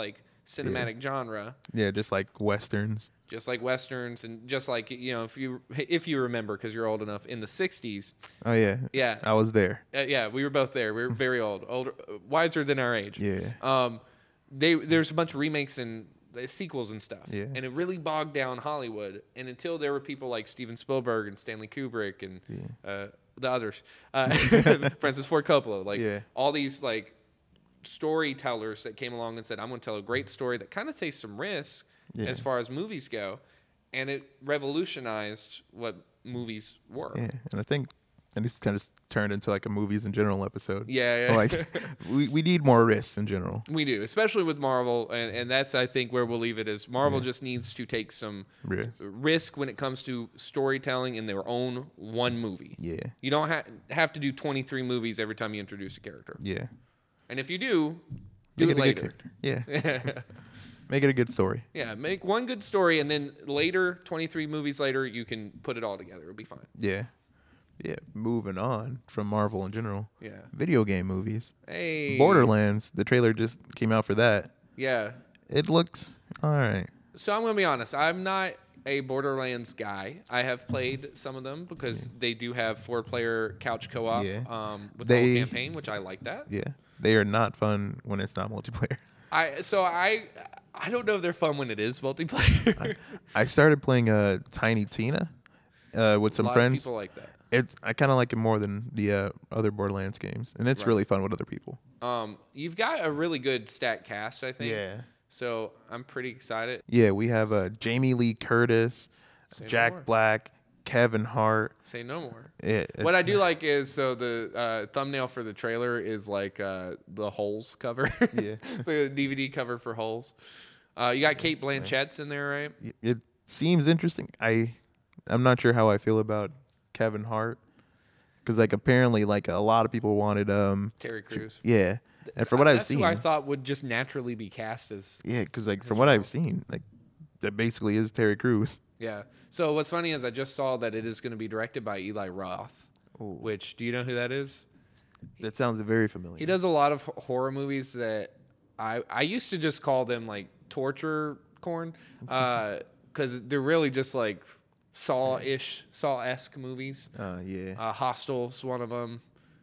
cinematic genre. Yeah, just like westerns. Just like westerns, and just like, if you remember, because you're old enough, in the 60s. Oh yeah. Yeah. I was there. Yeah, we were both there. We were very older, wiser than our age. Yeah. There's a bunch of remakes and sequels and stuff. Yeah. And it really bogged down Hollywood. And until there were people like Steven Spielberg and Stanley Kubrick and the others, Francis Ford Coppola, all these like storytellers that came along and said, I'm going to tell a great story that kind of takes some risk as far as movies go. And it revolutionized what movies were. Yeah, and I think and it's kind of turned into like a movies in general episode. Yeah. Like we need more risks in general. We do, especially with Marvel, and that's, I think, where we'll leave it is Marvel just needs to take some risk when it comes to storytelling in their own one movie. Yeah. You don't have to do 23 movies every time you introduce a character. Yeah. And if you do, Make it a later. good character. Yeah. Make it a good story. Yeah, make one good story, and then later, 23 movies later, you can put it all together. It'll be fine. Yeah. Yeah. Moving on from Marvel in general. Yeah. Video game movies. Hey. Borderlands. The trailer just came out for that. Yeah. It looks all right. So I'm going to be honest. I'm not a Borderlands guy. I have played some of them because they do have 4-player couch co-op with the whole campaign, which I like that. Yeah. They are not fun when it's not multiplayer. I don't know if they're fun when it is multiplayer. I started playing Tiny Tina with some A lot friends. of people like that. I kind of like it more than the other Borderlands games, and it's really fun with other people. You've got a really good stat cast, I think. Yeah. So I'm pretty excited. Yeah, we have Jamie Lee Curtis, Say no Jack more. Black, Kevin Hart. Say no more. What I do like is the thumbnail for the trailer is like the Holes cover. Yeah. The DVD cover for Holes. You got Kate Blanchett's in there, right? It seems interesting. I'm not sure how I feel about Kevin Hart because like apparently like a lot of people wanted Terry Crews. Yeah, and from what I've seen, who I thought would just naturally be cast as. Yeah, because like from what I've seen, like that basically is Terry Crews. Yeah. So what's funny is I just saw that it is going to be directed by Eli Roth. Ooh. Which, do you know who that is? That sounds very familiar. He does a lot of horror movies that I used to just call them like torture corn because they're really just like Saw-esque movies. Yeah. Hostel's one of them.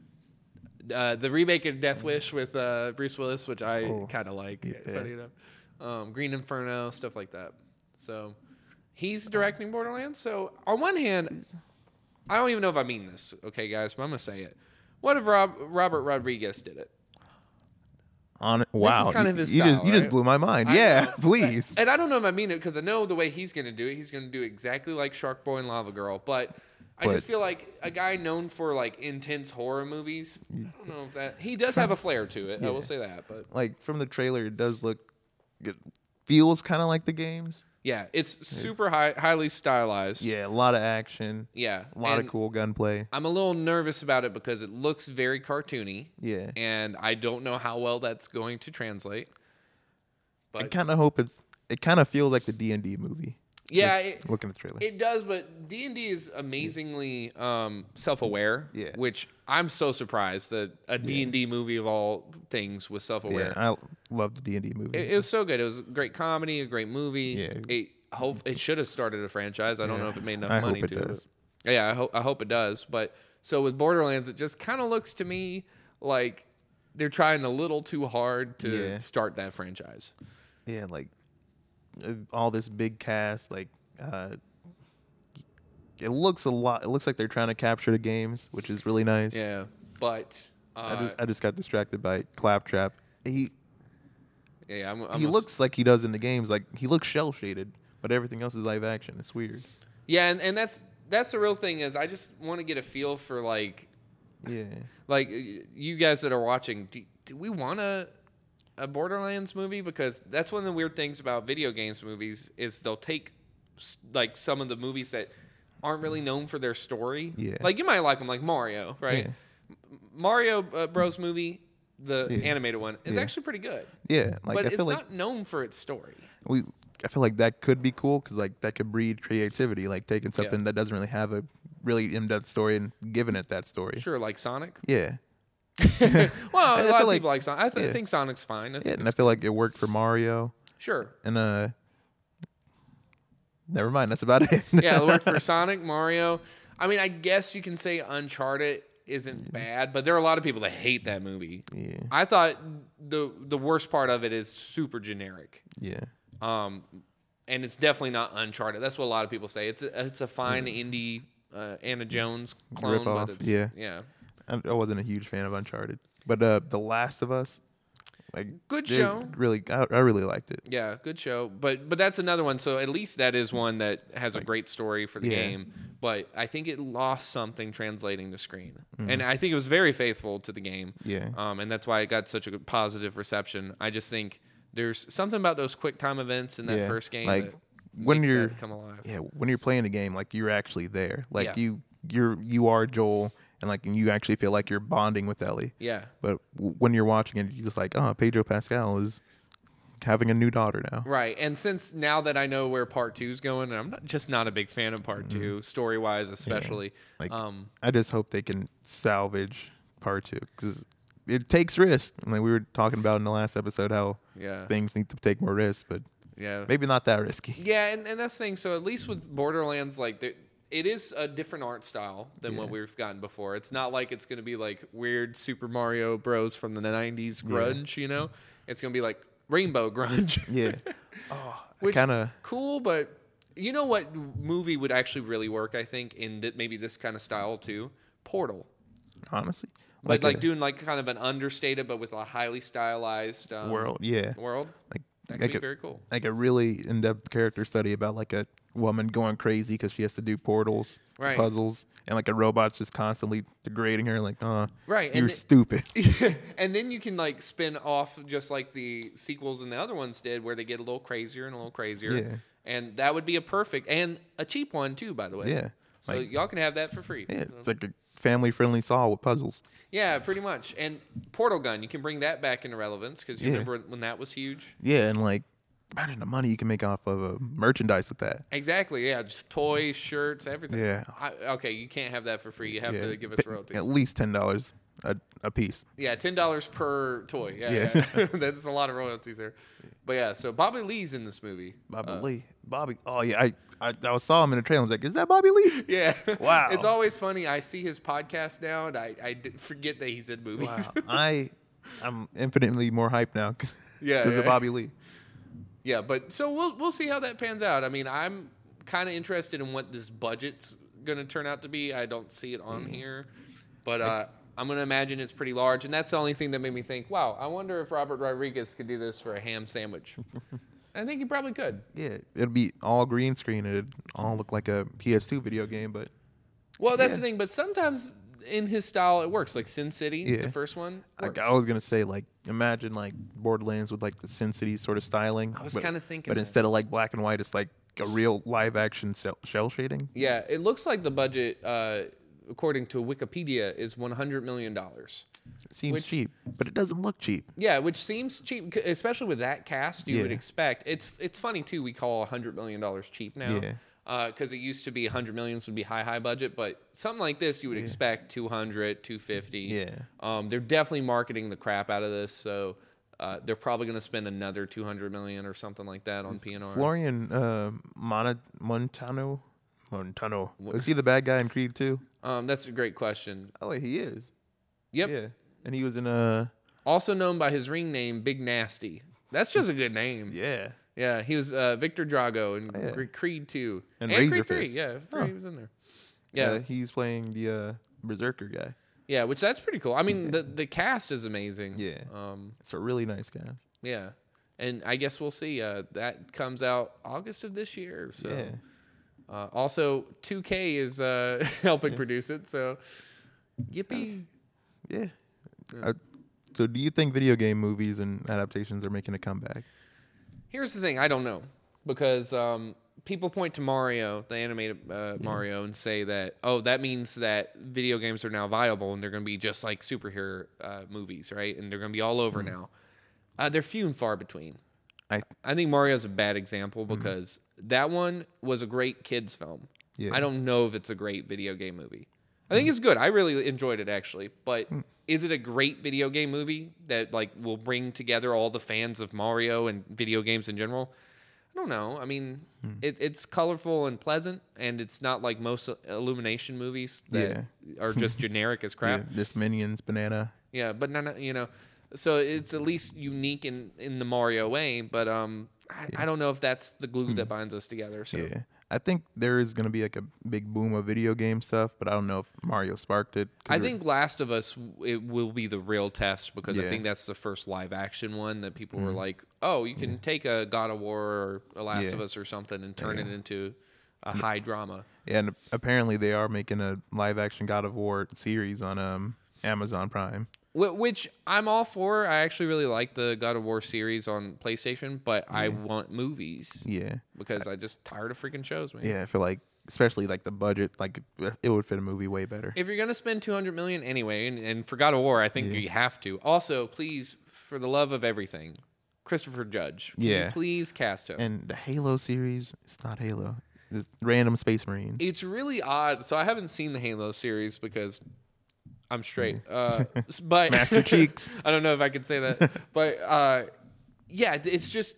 The remake of Death Wish with Bruce Willis, which I kind of like. Yeah. Funny enough. Green Inferno, stuff like that. So he's directing Borderlands. So on one hand, I don't even know if I mean this, okay, guys, but I'm gonna say it. What if Robert Rodriguez did it? Wow, This is kind of his you style, just right? blew my mind. I Yeah, know. please. And I don't know if I mean it because I know the way he's going to do it. He's going to do exactly like Shark Boy and Lava Girl. But I just feel like a guy known for like intense horror movies. I don't know if that he does have a flair to it. I will say that. But Like from the trailer, it does look. It feels kind of like the games. yeah, it's super highly stylized. Yeah, a lot of action. Yeah, A lot and of cool gunplay. I'm a little nervous about it because it looks very cartoony. Yeah. and I don't know how well that's going to translate. I But kind of hope it kind of feels like the D&D movie. yeah, Just looking at the trailer. it does, but D&D is amazingly self-aware, Yeah. which I'm so surprised that a D&D movie of all things was self-aware. Yeah, I love the D&D movie. It was so good. It was a great comedy, a great movie. Yeah. It should have started a franchise. I don't know if it made enough I money hope it to. does. But yeah, I hope it does. But so with Borderlands, it just kind of looks to me like they're trying a little too hard to start that franchise. Yeah, like all this big cast, like it looks a lot. It looks like they're trying to capture the games, which is really nice. Yeah, but I just got distracted by Claptrap. He looks like he does in the games. Like he looks shell shaded, but everything else is live action. It's weird. Yeah, and that's the real thing is I just want to get a feel for like you guys that are watching. Do we want a Borderlands movie? Because that's one of the weird things about video games movies is they'll take like some of the movies that aren't really known for their story. Yeah. Like you might like them, like Mario, right? Yeah. Mario Bros movie, the animated one, is actually pretty good. Yeah, like But I it's feel not known for its story. I feel like that could be cool because like that could breed creativity. Like taking something that doesn't really have a really in-depth story and giving it that story. Sure, like Sonic. Yeah. Well, a lot of like- people like Sonic. I think Sonic's fine. Yeah, and I feel like it worked for Mario. Sure. And never mind. That's about it. Yeah, it worked for Sonic, Mario. I mean, I guess you can say Uncharted isn't bad, but there are a lot of people that hate that movie. Yeah. I thought the worst part of it is super generic. Yeah. And it's definitely not Uncharted. That's what a lot of people say. It's a fine indie Anna Jones clone, Rip-off, but it's yeah. I wasn't a huge fan of Uncharted, but The Last of Us, like good show. Really, I really liked it. Yeah, good show. But that's another one. So at least that is one that has a great story for the game. But I think it lost something translating to screen, and I think it was very faithful to the game. Yeah. And that's why it got such a good positive reception. I just think there's something about those quick time events in that first game like that when make you're that come alive. Yeah, when you're playing the game, like you're actually there. Like Yeah. you are Joel, and like you actually feel like you're bonding with Ellie. Yeah. But when you're watching it, you're just like, oh, Pedro Pascal is having a new daughter now. Right. And since now that I know where part 2 is going, and I'm not a big fan of part 2, story wise especially. Like I just hope they can salvage part 2 because it takes risk. I mean, we were talking about in the last episode how things need to take more risks, but maybe not that risky. Yeah, and that's the thing. So at least with Borderlands, like it is a different art style than what we've gotten before. It's not like it's going to be like weird Super Mario Bros. From the 90s grunge, you know? It's going to be like rainbow grunge. Yeah. Oh, which kind of cool, but you know what movie would actually really work, I think, in maybe this kind of style too? Portal. Honestly. Like doing like kind of an understated but with a highly stylized world. Yeah. World. Like that could be very cool. Like a really in-depth character study about like a woman going crazy because she has to do portals, puzzles, and like a robot's just constantly degrading her. Like, you're stupid. And then you can like spin off just like the sequels and the other ones did, where they get a little crazier and a little crazier. Yeah. And that would be a perfect and a cheap one too, by the way. Yeah. So y'all can have that for free. Yeah, it's like a family-friendly Saw with puzzles. Yeah, pretty much. And Portal Gun, you can bring that back into relevance because you remember when that was huge. Yeah, and like imagine the money you can make off of merchandise with that. Exactly. Yeah, just toys, shirts, everything. Yeah. Okay, you can't have that for free. You have to give us royalties. At least $10 a piece. Yeah, $10 per toy. Yeah. That's a lot of royalties there. But yeah, so Bobby Lee's in this movie. Bobby. Oh yeah, I saw him in the trailer. I was like, is that Bobby Lee? Yeah. Wow. It's always funny. I see his podcast now, and I forget that he's in movies. Wow. I'm infinitely more hyped now. Because of Bobby Lee. Yeah, but so we'll see how that pans out. I mean, I'm kind of interested in what this budget's going to turn out to be. I don't see it on here, but I'm going to imagine it's pretty large, and that's the only thing that made me think, wow, I wonder if Robert Rodriguez could do this for a ham sandwich. I think he probably could. Yeah, it'd be all green screen. It'd all look like a PS2 video game, but... Well, that's the thing, but sometimes in his style it works, like Sin City, the first one. Like I was going to say, like, imagine, like, Borderlands with, like, the Sin City sort of styling. I was kind of thinking But instead of, like, black and white, it's, like, a real live-action shell shading. Yeah, it looks like the budget... according to Wikipedia, is $100 million. It seems cheap, but it doesn't look cheap. Yeah, which seems cheap, especially with that cast. You would expect it's funny too. We call $100 million cheap now, because it used to be $100 million would be high budget, but something like this you would expect 200, 250. Yeah, they're definitely marketing the crap out of this, so they're probably going to spend another $200 million or something like that on PNR. Florian Montano. Is he the bad guy in Creed 2? That's a great question. Oh, wait, he is. Yep. Yeah, and he was in also known by his ring name, Big Nasty. That's just a good name. Yeah. Yeah, he was Victor Drago in Creed 2. And Creed 3. Razorface. Yeah, he was in there. Yeah. He's playing the Berserker guy. Yeah, which that's pretty cool. I mean, the cast is amazing. Yeah. It's a really nice cast. Yeah. And I guess we'll see. That comes out August of this year. So. Yeah. Also, 2K is helping produce it, so yippee. Yeah. So do you think video game movies and adaptations are making a comeback? Here's the thing. I don't know. Because people point to Mario, the animated Mario, and say that, that means that video games are now viable and they're going to be just like superhero movies, right? And they're going to be all over now. They're few and far between. I think Mario's a bad example because that one was a great kids film. Yeah. I don't know if it's a great video game movie. I think it's good. I really enjoyed it actually, but is it a great video game movie that like will bring together all the fans of Mario and video games in general? I don't know. I mean, it's colorful and pleasant, and it's not like most Illumination movies that are just generic as crap. Yeah, just Minions, Banana. Yeah, but so it's at least unique in the Mario way. But I don't know if that's the glue that binds us together. So. Yeah. I think there is going to be like a big boom of video game stuff, but I don't know if Mario sparked it. I think Last of Us it will be the real test because I Yeah. think that's the first live action one that people were like, oh, you can take a God of War or a Last of Us or something and turn it into a high drama. Yeah, and apparently they are making a live action God of War series on Amazon Prime. Which I'm all for. I actually really like the God of War series on PlayStation, but I want movies. Yeah. Because I just tired of freaking shows, man. Yeah, I feel like especially like the budget, like it would fit a movie way better. If you're gonna spend $200 million anyway, and for God of War, I think you have to. Also, please, for the love of everything, Christopher Judge. Can you please cast him. And the Halo series, it's not Halo. It's random Space Marines. It's really odd. So I haven't seen the Halo series because I'm straight. But Master Cheeks. I don't know if I could say that. But yeah, it's just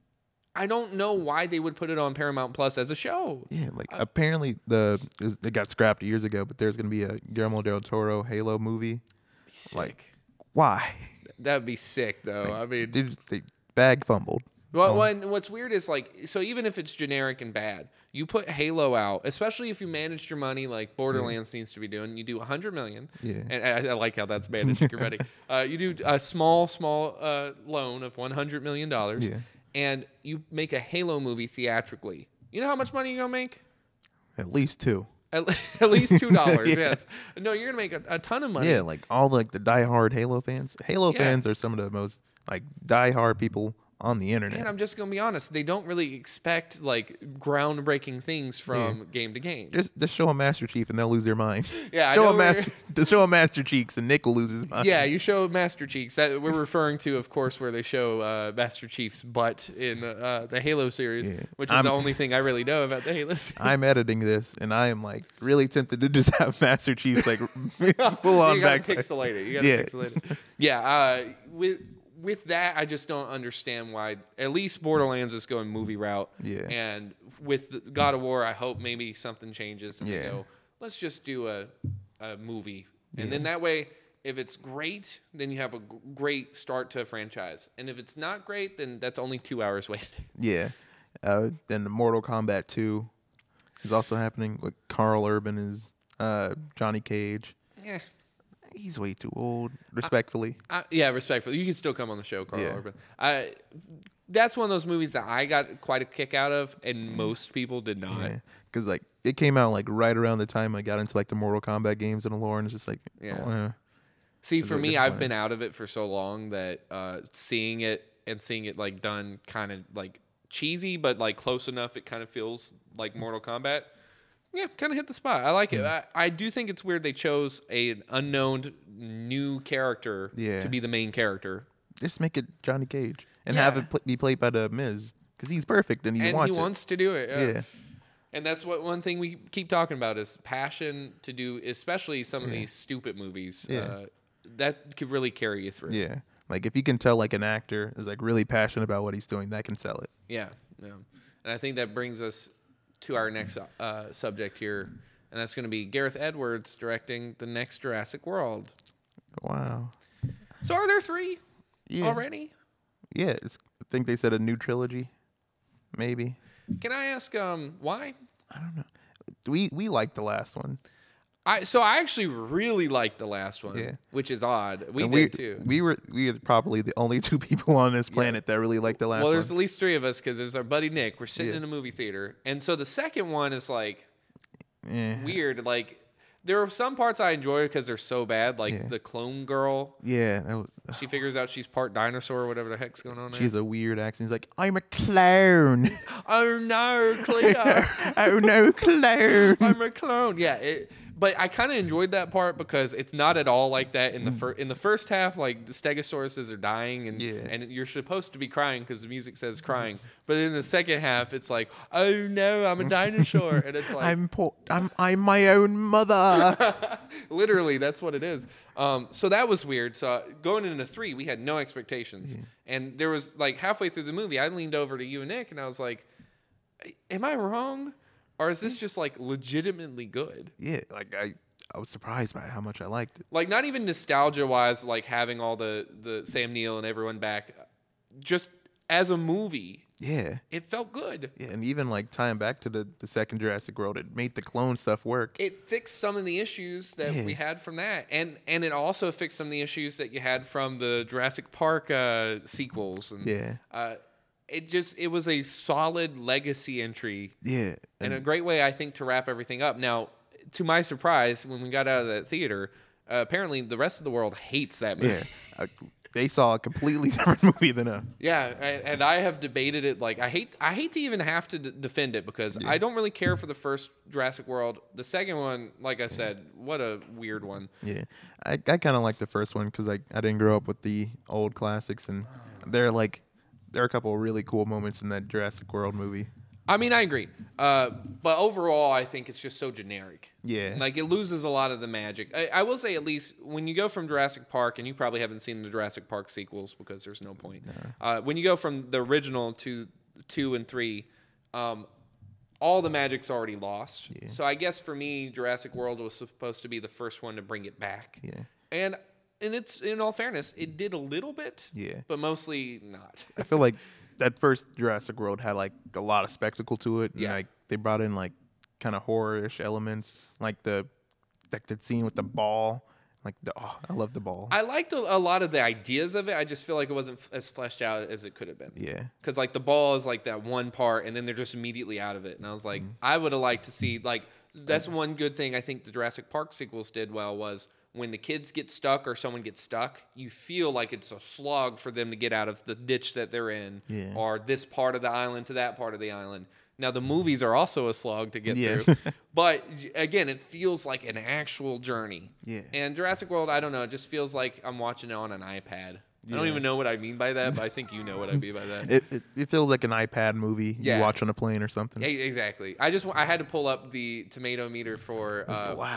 I don't know why they would put it on Paramount Plus as a show. Yeah, like apparently it got scrapped years ago, but there's gonna be a Guillermo del Toro Halo movie. Sick. Like, why? That'd be sick, though. I mean, They bag fumbled. Well, and what's weird is like, so even if it's generic and bad, you put Halo out, especially if you managed your money like Borderlands needs to be doing. You do $100 million. Yeah. And I like how that's managed. You're ready. You do a small loan of $100 million. Yeah. And you make a Halo movie theatrically. You know how much money you're gonna make? At least two. At least $2. Yes. No, you're gonna make a ton of money. Yeah, like all like the diehard Halo fans. Halo fans are some of the most like diehard people on the internet. And I'm just gonna be honest, they don't really expect like groundbreaking things from game to game. Just show them Master Chief and they'll lose their mind. Yeah, show them Master Cheeks and Nick will lose his mind. Yeah, you show Master Cheeks. That we're referring to, of course, where they show Master Chief's butt in the Halo series, which is the only thing I really know about the Halo series. I'm editing this, and I am like really tempted to just have Master Chief's like full on back. You gotta pixelate it. Yeah, with that, I just don't understand why. At least Borderlands is going movie route. Yeah. And with God of War, I hope maybe something changes and they go, let's just do a movie. And then that way, if it's great, then you have a great start to a franchise. And if it's not great, then that's only 2 hours wasted. Yeah. Then the Mortal Kombat 2 is also happening. With Carl Urban is Johnny Cage. Yeah. He's way too old, respectfully. Yeah, respectfully. You can still come on the show, Carl Urban. That's one of those movies that I got quite a kick out of, and most people did not. Yeah, because like it came out like right around the time I got into like the Mortal Kombat games and the lore, and it's just like, See, for me, I've been out of it for so long that seeing it like done kind of like cheesy, but like close enough, it kind of feels like Mortal Kombat. Yeah, kind of hit the spot. I like it. I do think it's weird they chose an unknown new character to be the main character. Just make it Johnny Cage and have it be played by the Miz because he's perfect and he wants to do it. Yeah. And that's what one thing we keep talking about is passion to do, especially some of these stupid movies. That could really carry you through. Yeah, like if you can tell like an actor is like really passionate about what he's doing, that can sell it. Yeah. And I think that brings us to our next subject here, and that's going to be Gareth Edwards directing the next Jurassic World. Wow. So are there 3 already? Yeah, I think they said a new trilogy, maybe. Can I ask why? I don't know. We liked the last one. I actually really liked the last one, which is odd. We did too. We were probably the only 2 people on this planet that really liked the last one. Well, there's at least 3 of us because there's our buddy Nick. We're sitting in a movie theater, and so the second one is like weird. Like there are some parts I enjoy because they're so bad, like the clone girl. Yeah, she figures out she's part dinosaur or whatever the heck's going on there. She's a weird accent. She's like, I'm a clown. Oh no, Cleo. Oh no, clown. I'm a clone. Yeah, But I kind of enjoyed that part because it's not at all like that in the first half. Like the Stegosauruses are dying, and you're supposed to be crying because the music says crying. But in the second half, it's like, oh no, I'm a dinosaur, and it's like I'm my own mother. literally, that's what it is. So that was weird. So going into 3, we had no expectations, and there was like halfway through the movie, I leaned over to you and Nick, and I was like, am I wrong? Or is this just like legitimately good? Yeah, like I was surprised by how much I liked it. Like not even nostalgia wise, like having all the Sam Neill and everyone back. Just as a movie, Yeah. it felt good. Yeah, and even like tying back to the second Jurassic World, it made the clone stuff work. It fixed some of the issues that we had from that, and it also fixed some of the issues that you had from the Jurassic Park sequels. And, it was a solid legacy entry. Yeah. And a great way, I think, to wrap everything up. Now, to my surprise, when we got out of that theater, apparently the rest of the world hates that movie. Yeah. They saw a completely different movie than us. Yeah, and I have debated it. Like, I hate to even have to defend it because I don't really care for the first Jurassic World. The second one, like I said, what a weird one. Yeah. I kind of like the first one because I didn't grow up with the old classics, and there are a couple of really cool moments in that Jurassic World movie. I mean, I agree. But overall, I think it's just so generic. Yeah. Like, it loses a lot of the magic. I will say, at least, when you go from Jurassic Park, and you probably haven't seen the Jurassic Park sequels because there's no point. No. When you go from the original to 2 and 3, all the magic's already lost. Yeah. So I guess for me, Jurassic World was supposed to be the first one to bring it back. Yeah. And it's, in all fairness, it did a little bit. Yeah. But mostly not. I feel like that first Jurassic World had like a lot of spectacle to it. And, like they brought in like kind of horror-ish elements, like the scene with the ball. I love the ball. I liked a lot of the ideas of it. I just feel like it wasn't as fleshed out as it could have been. Yeah. Because like the ball is like that one part, and then they're just immediately out of it. And I was like, I would have liked to see that's one good thing I think the Jurassic Park sequels did well was when the kids get stuck or someone gets stuck, you feel like it's a slog for them to get out of the ditch that they're in, or this part of the island to that part of the island. Now, the movies are also a slog to get through. But, again, it feels like an actual journey. Yeah. And Jurassic World, I don't know, it just feels like I'm watching it on an iPad. I don't even know what I mean by that, but I think you know what I mean by that. It feels like an iPad movie you watch on a plane or something. Yeah, exactly. I had to pull up the tomato meter for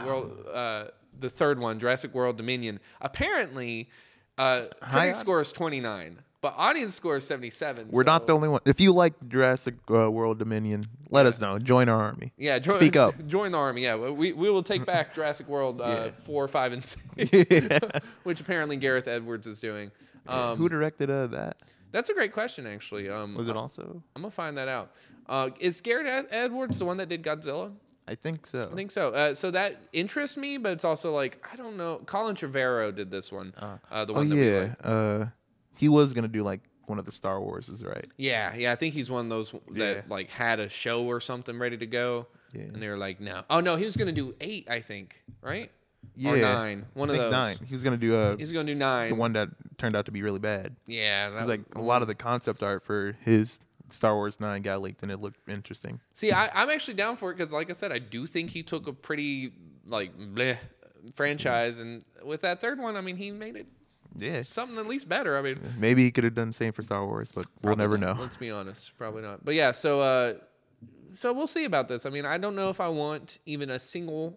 the third one, Jurassic World Dominion. Apparently, critic score is 29. But audience score is 77. We're not the only one. If you like Jurassic World Dominion, let us know. Join our army. Yeah, speak up. Join the army. Yeah, we will take back Jurassic World 4, 5, and 6, which apparently Gareth Edwards is doing. Who directed that? That's a great question, actually. Was it also? I'm gonna find that out. Is Gareth Edwards the one that did Godzilla? I think so. I think so. So that interests me, but it's also like I don't know. Colin Trevorrow did this one. The one that we like. He was gonna do like one of the Star Warses, right? Yeah. I think he's one of those that like had a show or something ready to go, and they were like, "No." Oh no, he was gonna do 8, I think, right? Yeah, or 9. One of those. 9. He was gonna do He's gonna do 9. The one that turned out to be really bad. Yeah, that was like a lot of the concept art for his Star Wars 9 got leaked, and it looked interesting. See, I'm actually down for it because, like I said, I do think he took a pretty bleh franchise, and with that third one, I mean, he made it. Yeah, something at least better. I mean, maybe he could have done the same for Star Wars, but we'll never know. Let's be honest, probably not. But yeah, so we'll see about this. I mean, I don't know if I want even a single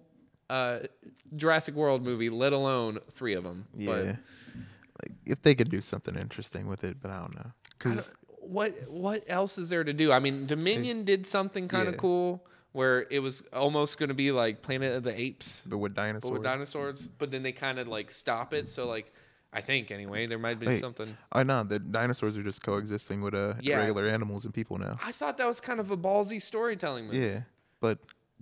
Jurassic World movie, let alone 3 of them. Yeah, but like if they could do something interesting with it, but I don't know. Because what else is there to do? I mean, Dominion did something kind of cool. Where it was almost going to be like Planet of the Apes, but with dinosaurs. But then they kind of like stop it. So like. I think anyway, there might be something. I know the dinosaurs are just coexisting with regular animals and people now. I thought that was kind of a ballsy storytelling move. Yeah, but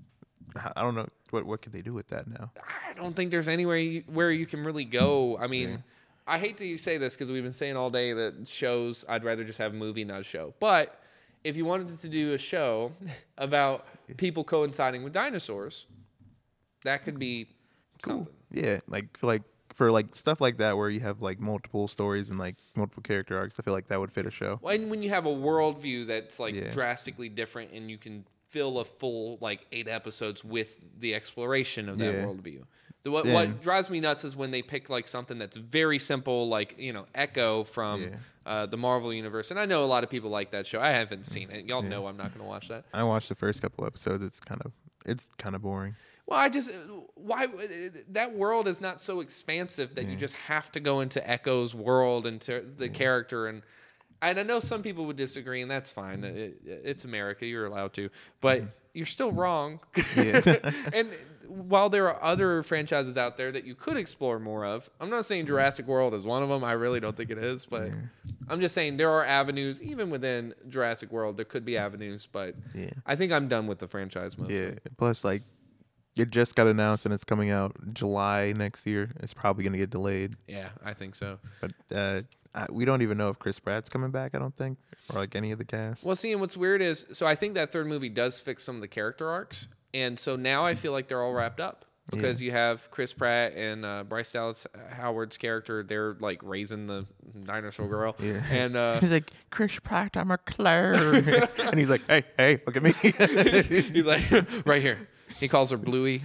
I don't know what could they do with that now. I don't think there's anywhere where you can really go. I mean, I hate to say this because we've been saying all day that shows I'd rather just have a movie, not a show. But if you wanted to do a show about people coinciding with dinosaurs, that could be something. Yeah, for like stuff like that where you have like multiple stories and like multiple character arcs, I feel like that would fit a show. And when you have a worldview that's like drastically different and you can fill a full like 8 episodes with the exploration of that Yeah. worldview. What drives me nuts is when they pick like something that's very simple, like Echo from the Marvel universe. And I know a lot of people like that show. I haven't seen it. Y'all know I'm not going to watch that. I watched the first couple episodes. It's kind of boring. Well, why that world is not so expansive that you just have to go into Echo's world and to the character and I know some people would disagree, and that's fine. It's America; you're allowed to, but you're still wrong. Yeah. And while there are other franchises out there that you could explore more of, I'm not saying Jurassic World is one of them. I really don't think it is, but I'm just saying there are avenues, even within Jurassic World. There could be avenues, but I think I'm done with the franchise mostly. Yeah. Plus, like, it just got announced and it's coming out July next year. It's probably going to get delayed. Yeah, I think so. But we don't even know if Chris Pratt's coming back, I don't think, or like any of the cast. Well, see, and what's weird is, so I think that third movie does fix some of the character arcs, and so now I feel like they're all wrapped up because you have Chris Pratt and Bryce Dallas Howard's character. They're like raising the dinosaur girl, and he's like, Chris Pratt, I'm a Claire, and he's like, hey, look at me. He's like, right here. He calls her Bluey.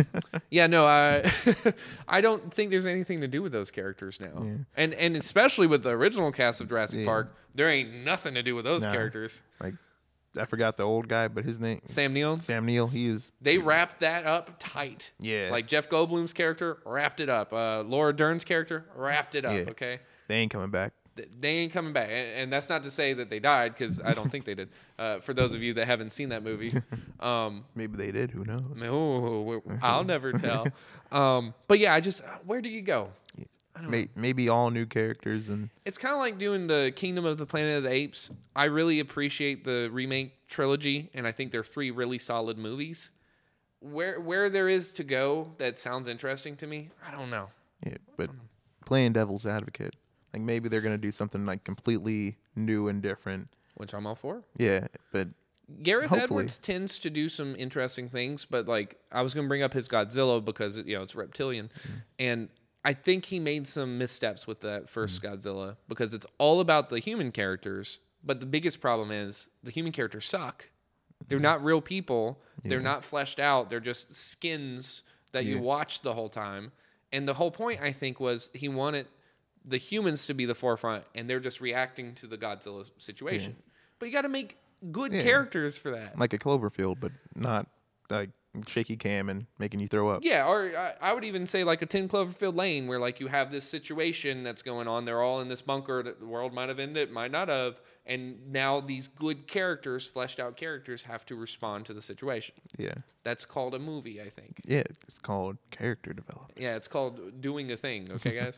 I don't think there's anything to do with those characters now. Yeah. And especially with the original cast of Jurassic Park, there ain't nothing to do with those characters. Like, I forgot the old guy, but his name... Sam Neill? Sam Neill, he is... They wrapped that up tight. Yeah. Like Jeff Goldblum's character, wrapped it up. Laura Dern's character, wrapped it up, okay? They ain't coming back. They ain't coming back. And that's not to say that they died, because I don't think they did. For those of you that haven't seen that movie. Maybe they did. Who knows? I'll never tell. But yeah, where do you go? I don't know. Maybe all new characters. And it's kind of like doing the Kingdom of the Planet of the Apes. I really appreciate the remake trilogy, and I think they're 3 really solid movies. Where there is to go that sounds interesting to me, I don't know. Yeah, but playing devil's advocate. Like, maybe they're going to do something, like, completely new and different. Which I'm all for. Yeah, but Gareth hopefully. Edwards tends to do some interesting things, but, like, I was going to bring up his Godzilla because, it's reptilian. And I think he made some missteps with that first Godzilla because it's all about the human characters, but the biggest problem is the human characters suck. They're not real people. They're not fleshed out. They're just skins that you watch the whole time. And the whole point, I think, was he wanted the humans to be the forefront, and they're just reacting to the Godzilla situation. But you got to make good characters for that. Like a Cloverfield, but not like shaky cam and making you throw up. Yeah, or I would even say like a 10 Cloverfield Lane, where like you have this situation that's going on. They're all in this bunker that the world might have ended, might not have, and now these good characters, fleshed out characters, have to respond to the situation. Yeah. That's called a movie, I think. Yeah, it's called character development. Yeah, it's called doing a thing. Okay, guys.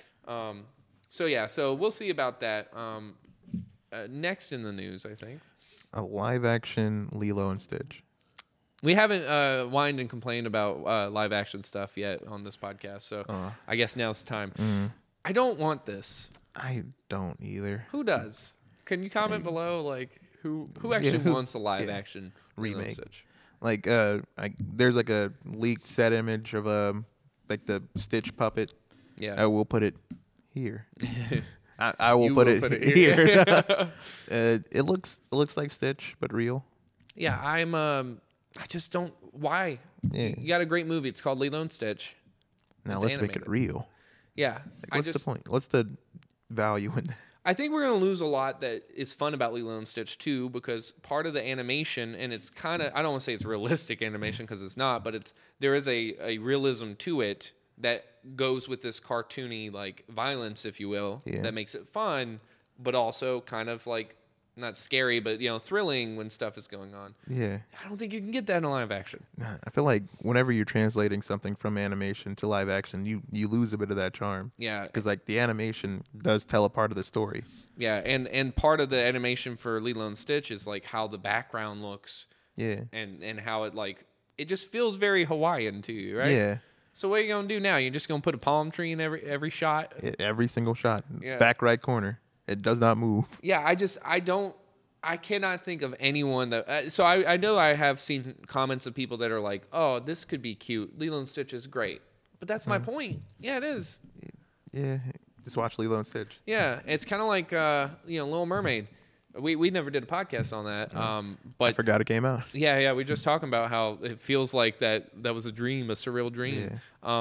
So we'll see about that. Next in the news, I think. A live action Lilo and Stitch. We haven't whined and complained about live action stuff yet on this podcast, so I guess now's the time. I don't want this. I don't either. Who does? Can you comment below? Like who actually wants a live action remake? Stitch? Like there's like a leaked set image of like the Stitch puppet. Yeah, I will put it here. I will put it here. It looks like Stitch, but real. Yeah, I just don't. Why? Yeah. You got a great movie. It's called Lilo and Stitch. Now It's let's animated. make it real. Yeah. Like, what's the point? What's the value in that? I think we're going to lose a lot that is fun about Lilo and Stitch too, because part of the animation, and it's kind of, I don't want to say it's realistic animation because it's not, but there is a realism to it that goes with this cartoony like violence, if you will, that makes it fun, but also kind of like not scary, but thrilling when stuff is going on. Yeah. I don't think you can get that in live action. I feel like whenever you're translating something from animation to live action, you lose a bit of that charm. Yeah. Because like the animation does tell a part of the story. Yeah, and part of the animation for Lilo and Stitch is like how the background looks. Yeah. And how it just feels very Hawaiian to you, right? Yeah. So what are you gonna do now? You're just gonna put a palm tree in every shot? Every single shot. Yeah. Back right corner. It does not move. Yeah, I cannot think of anyone that. So I know I have seen comments of people that are like, "Oh, this could be cute. Lilo and Stitch is great," but that's my point. Yeah, it is. Yeah. Just watch Lilo and Stitch. Yeah, it's kind of like Little Mermaid. We never did a podcast on that. I But forgot it came out. yeah, we just talking about how it feels like that was a dream, a surreal dream.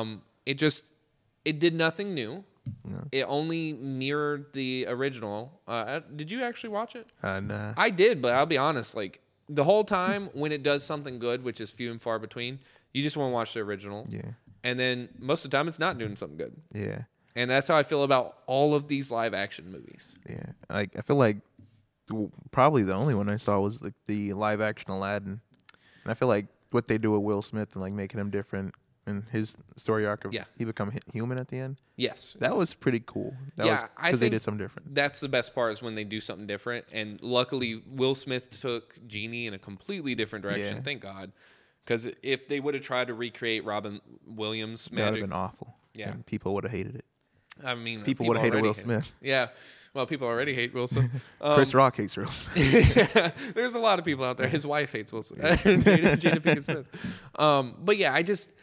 It did nothing new. No. It only mirrored the original. Did you actually watch it? Nah. I did, but I'll be honest, like the whole time when it does something good, which is few and far between, you just want to watch the original. Yeah. And then most of the time it's not doing something good. Yeah. And that's how I feel about all of these live action movies. Yeah. I feel like probably the only one I saw was like the live action Aladdin. And I feel like what they do with Will Smith and like making him different and his story arc of he become human at the end. Yes. That was pretty cool. I because they think did something different. That's the best part is when they do something different. And luckily, Will Smith took Genie in a completely different direction. Yeah. Thank God. Because if they would have tried to recreate Robin Williams' That would magic, have been awful. Yeah. And people would have hated it. I mean, People would have hated already Will hate Smith. him. Yeah. Well, people already hate Will Smith. Chris Rock hates Will Smith. There's a lot of people out there. His wife hates Will Smith. Jada Pinkett Smith. But yeah,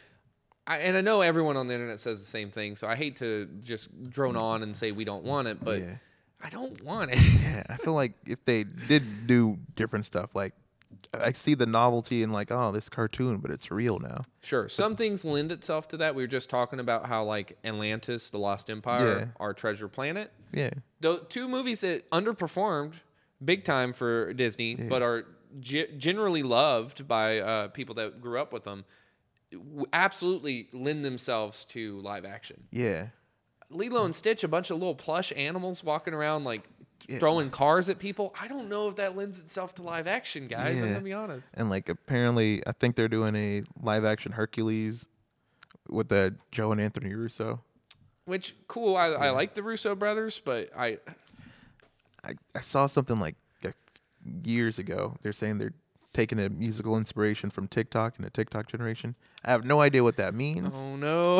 I know everyone on the internet says the same thing, so I hate to just drone on and say we don't want it, but I don't want it. Yeah, I feel like if they did do different stuff, like I see the novelty in like, oh, this cartoon, but it's real now. Sure. Some things lend itself to that. We were just talking about how like Atlantis, The Lost Empire, our treasure planet. Yeah. Those two movies that underperformed big time for Disney, but are generally loved by people that grew up with them, absolutely lend themselves to live action. Yeah. Lilo and Stitch, a bunch of little plush animals walking around like throwing cars at people. I don't know if that lends itself to live action, guys. I'm gonna be honest. And like apparently, I think they're doing a live action Hercules with the Joe and Anthony Russo. Which cool. I like the Russo brothers, but I saw something like years ago. They're saying they're taking a musical inspiration from TikTok and the TikTok generation. I have no idea what that means. Oh no.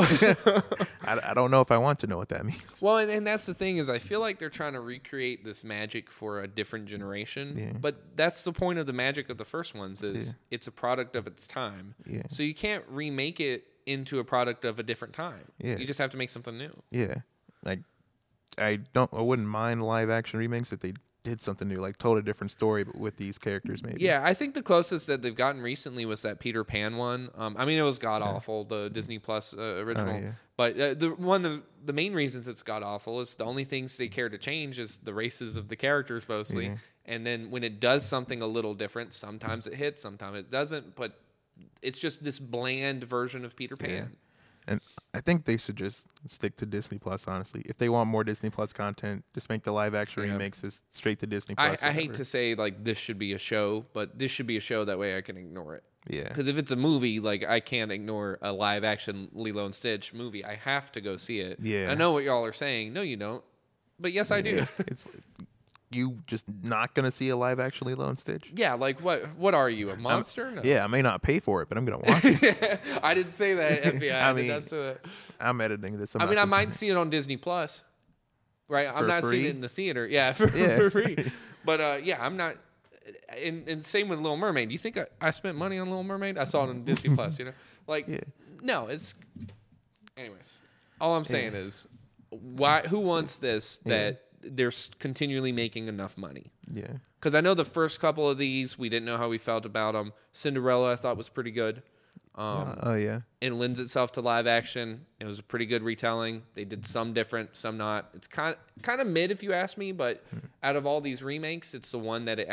I don't know if I want to know what that means. Well, and that's the thing is I feel like they're trying to recreate this magic for a different generation. Yeah. But that's the point of the magic of the first ones is it's a product of its time. Yeah. So you can't remake it into a product of a different time. Yeah. You just have to make something new. Yeah. Like I wouldn't mind live action remakes if they did something new, like told a different story but with these characters maybe. Yeah, I think the closest that they've gotten recently was that Peter Pan one. I mean, it was god awful, the Disney Plus original. Oh, yeah. But one of the main reasons it's god awful is the only things they care to change is the races of the characters mostly. Yeah. And then when it does something a little different, sometimes it hits, sometimes it doesn't. But it's just this bland version of Peter Pan. Yeah. And I think they should just stick to Disney Plus, honestly. If they want more Disney Plus content, just make the live action remakes straight to Disney Plus. I hate to say like this should be a show, but this should be a show that way I can ignore it. Yeah. Because if it's a movie, like I can't ignore a live action Lilo and Stitch movie. I have to go see it. Yeah. I know what y'all are saying. No, you don't. But yes, I do. It's you just not gonna see a live action Lilo and Stitch? Yeah, like what are you, a monster? No. Yeah, I may not pay for it, but I'm gonna watch it. I didn't say that, FBI. I mean, did not say that. I'm editing this. I mean, I might see it on Disney Plus. Right? I'm For not seeing free? it in the theater. Yeah, for free. But yeah, I'm not. And same with Little Mermaid. You think I spent money on Little Mermaid? I saw it on Disney Plus. You know, like no, it's. Anyways, all I'm saying is, why? Who wants this? That they're continually making enough money. Yeah. Because I know the first couple of these, we didn't know how we felt about them. Cinderella, I thought was pretty good. Oh yeah. It lends itself to live action. It was a pretty good retelling. They did some different, some not. It's kind of mid if you ask me, but out of all these remakes, it's the one that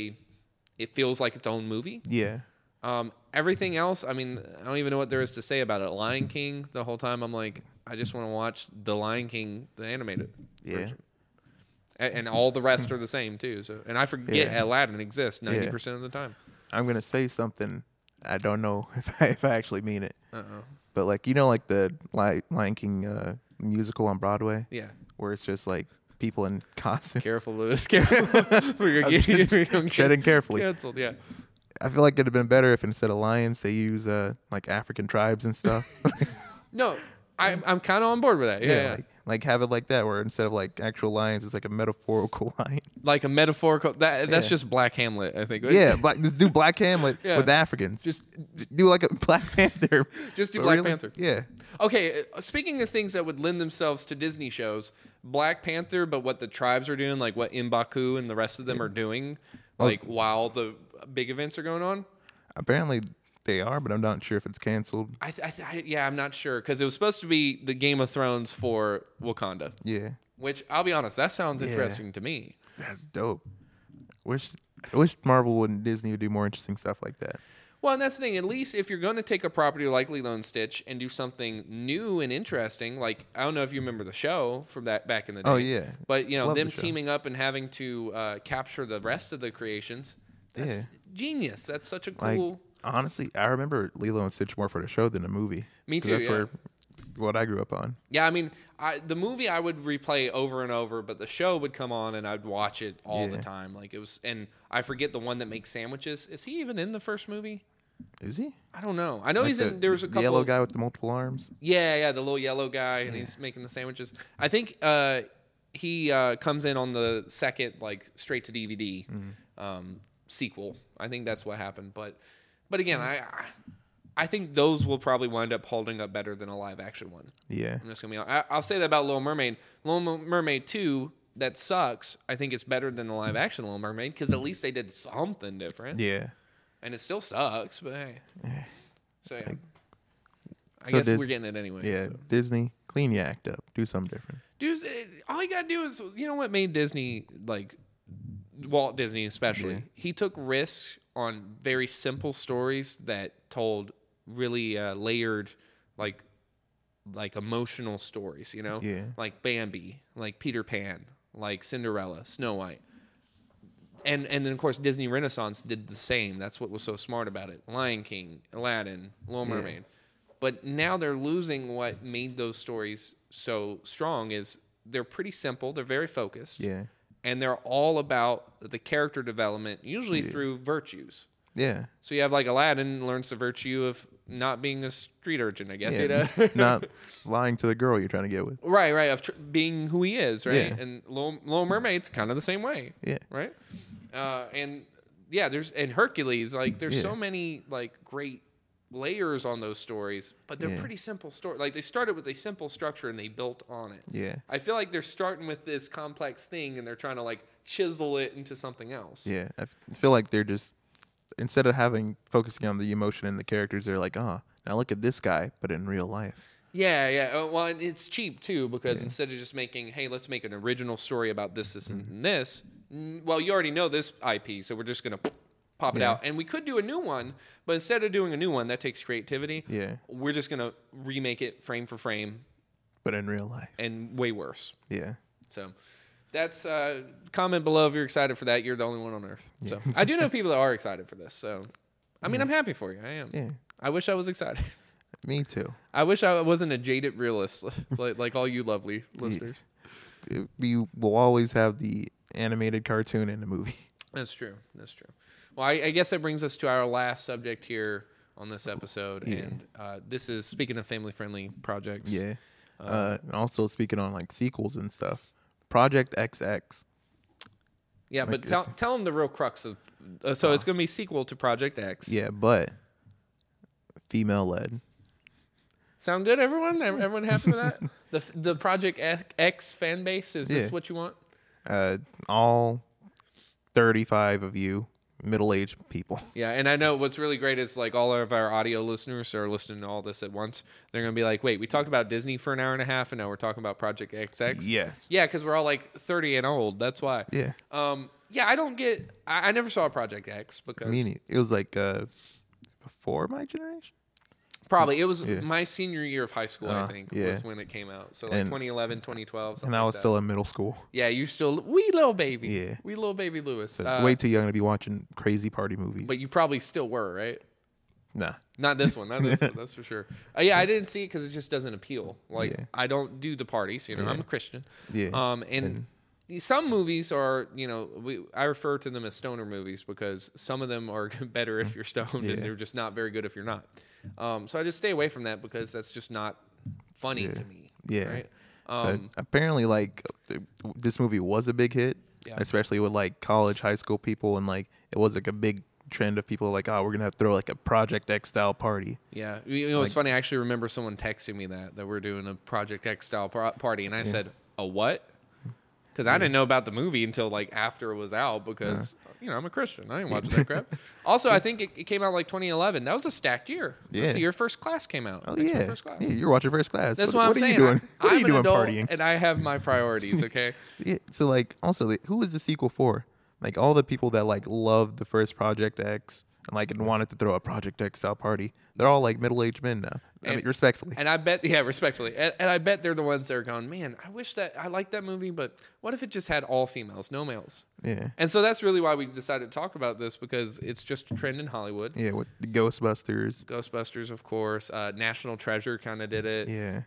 it feels like its own movie. Yeah. Everything else, I mean, I don't even know what there is to say about it. Lion King, the whole time I'm like, I just want to watch The Lion King, the animated version. And all the rest are the same too. So, and I forget Aladdin exists 90% of the time. I'm gonna say something. I don't know if I actually mean it. But like like the Lion King musical on Broadway. Yeah. Where it's just like people in costume. Careful, Lewis. Careful. We're gonna Treading carefully. Canceled. Yeah. I feel like it'd have been better if instead of lions they use like African tribes and stuff. No, I'm kind of on board with that. Yeah. Like have it like that, where instead of like actual lions, it's like a metaphorical lion. Like a metaphorical. That's just Black Hamlet, I think. Yeah, just do Black Hamlet Yeah. with Africans. Just do like a Black Panther. Just do But Black Panther. Yeah. Okay, speaking of things that would lend themselves to Disney shows, Black Panther, but what the tribes are doing, like what M'Baku and the rest of them are doing, like while the big events are going on. Apparently they are, but I'm not sure if it's canceled. Yeah, I'm not sure because it was supposed to be the Game of Thrones for Wakanda. Yeah. Which I'll be honest, that sounds interesting to me. That's dope. I wish Marvel and Disney would do more interesting stuff like that. Well, and that's the thing. At least if you're going to take a property like Lilo and Stitch and do something new and interesting, like I don't know if you remember the show from that back in the day. Oh, yeah. But you know Love them the show. teaming up and having to capture the rest of the creations. That's genius. That's such a Like, cool. honestly, I remember Lilo and Stitch more for the show than the movie. Me 'Cause too, That's yeah. what I grew up on. Yeah, I mean, the movie I would replay over and over, but the show would come on and I'd watch it all the time. Like it was, and I forget the one that makes sandwiches. Is he even in the first movie? Is he? I don't know. I know Like he's in. There was a the couple. yellow guy with the multiple arms. Yeah, the little yellow guy, and he's making the sandwiches. I think he comes in on the second, like straight to DVD sequel. I think that's what happened. But again, I think those will probably wind up holding up better than a live action one. Yeah. I'm just gonna be. I'll say that about Little Mermaid. Little Mermaid 2, that sucks. I think it's better than the live action Little Mermaid because at least they did something different. Yeah. And it still sucks, but hey. So yeah. I So guess we're getting it anyway. Yeah. So. Disney, clean your act up. Do something different. Dude, all you gotta do is, you know what made Disney, like Walt Disney especially? Yeah. He took risks on very simple stories that told really layered, like emotional stories. You know, Yeah. like Bambi, like Peter Pan, like Cinderella, Snow White. And then of course Disney Renaissance did the same. That's what was so smart about it. Lion King, Aladdin, Little Mermaid. But now they're losing what made those stories so strong is they're pretty simple, they're very focused. Yeah. And they're all about the character development, usually through virtues. Yeah. So you have like Aladdin learns the virtue of not being a street urchin, I guess. Yeah. You know? Not lying to the girl you're trying to get with. Right, of being who he is, right? Yeah. And Little Mermaid's kind of the same way. Yeah. Right? And yeah, and Hercules, like there's Yeah. so many like great layers on those stories, but they're Yeah. pretty simple stories. Like they started with a simple structure and they built on it. Yeah. I feel like they're starting with this complex thing and they're trying to like chisel it into something else. Yeah. I feel like they're just, instead of focusing on the emotion and the characters, they're like, now look at this guy, but in real life. Yeah. Well, and it's cheap too because instead of just making, hey, let's make an original story about this, and this. Well, you already know this IP, so we're just gonna pop it out. And we could do a new one, but instead of doing a new one, that takes creativity. Yeah. We're just gonna remake it frame for frame But in real life. and way worse. Yeah. So that's comment below if you're excited for that. You're the only one on earth. So I do know people that are excited for this. So I mean, I'm happy for you. I am. Yeah. I wish I was excited. Me too. I wish I wasn't a jaded realist like all you lovely listeners. We will always have the animated cartoon in the movie. That's true. Well, I guess that brings us to our last subject here on this episode. Yeah. And this is, speaking of family-friendly projects. Yeah. Also speaking on like sequels and stuff. Project XX. Yeah, Like but tell them the real crux of... so it's going to be sequel to Project X. Yeah, but female led. Sound good, everyone? Everyone happy with that? The Project X fan base, is this Yeah. what you want? All 35 of you middle-aged people. Yeah, and I know what's really great is like all of our audio listeners are listening to all this at once. They're going to be like, wait, we talked about Disney for an hour and a half, and now we're talking about Project XX? Yes. Yeah, because we're all like 30 and old. That's why. Yeah. Yeah, I don't get... I never saw Project X because... It was like before my generation. Probably. It was Yeah. my senior year of high school, I think, yeah. was when it came out. So like And- 2011, 2012, something And I like was that. still in middle school. Yeah, you still... Wee little baby. Yeah. Wee little baby Lewis. So way too young to be watching crazy party movies. But you probably still were, right? Nah. Not this one. Not this one. That's for sure. Yeah, I didn't see it because it just doesn't appeal. Like, Yeah. I don't do the parties. You know, Yeah. I'm a Christian. Yeah. And some movies are, you know, I refer to them as stoner movies because some of them are better if you're stoned Yeah. and they're just not very good if you're not. So I just stay away from that because that's just not funny to me. Yeah. Right. But apparently, like, this movie was a big hit, especially with like college, high school people, and like it was like a big trend of people like, oh, we're gonna have to throw like a Project X style party. Yeah, it's funny. I actually remember someone texting me that we're doing a Project X style party, and I said, "A what?" Because I didn't know about the movie until like after it was out. Because I'm a Christian. I didn't watch that crap. Also, I think it came out like 2011. That was a stacked year. Yeah. That's the year First Class came out. Oh That's yeah. First Class. Yeah, you're watching First Class. That's what I'm saying. Are you doing? What are you I'm an doing adult, partying? and I have my priorities. Okay. Yeah. So like, also, like, who was the sequel for? Like all the people that like loved the first Project X and like wanted to throw a Project X style party. They're all like middle-aged men now. I mean, respectfully. And I bet, respectfully. And I bet they're the ones that are going, man, I wish that I liked that movie, but what if it just had all females, no males? Yeah. And so that's really why we decided to talk about this, because it's just a trend in Hollywood. Yeah, with the Ghostbusters. Ghostbusters, of course. National Treasure kind of did it. Yeah.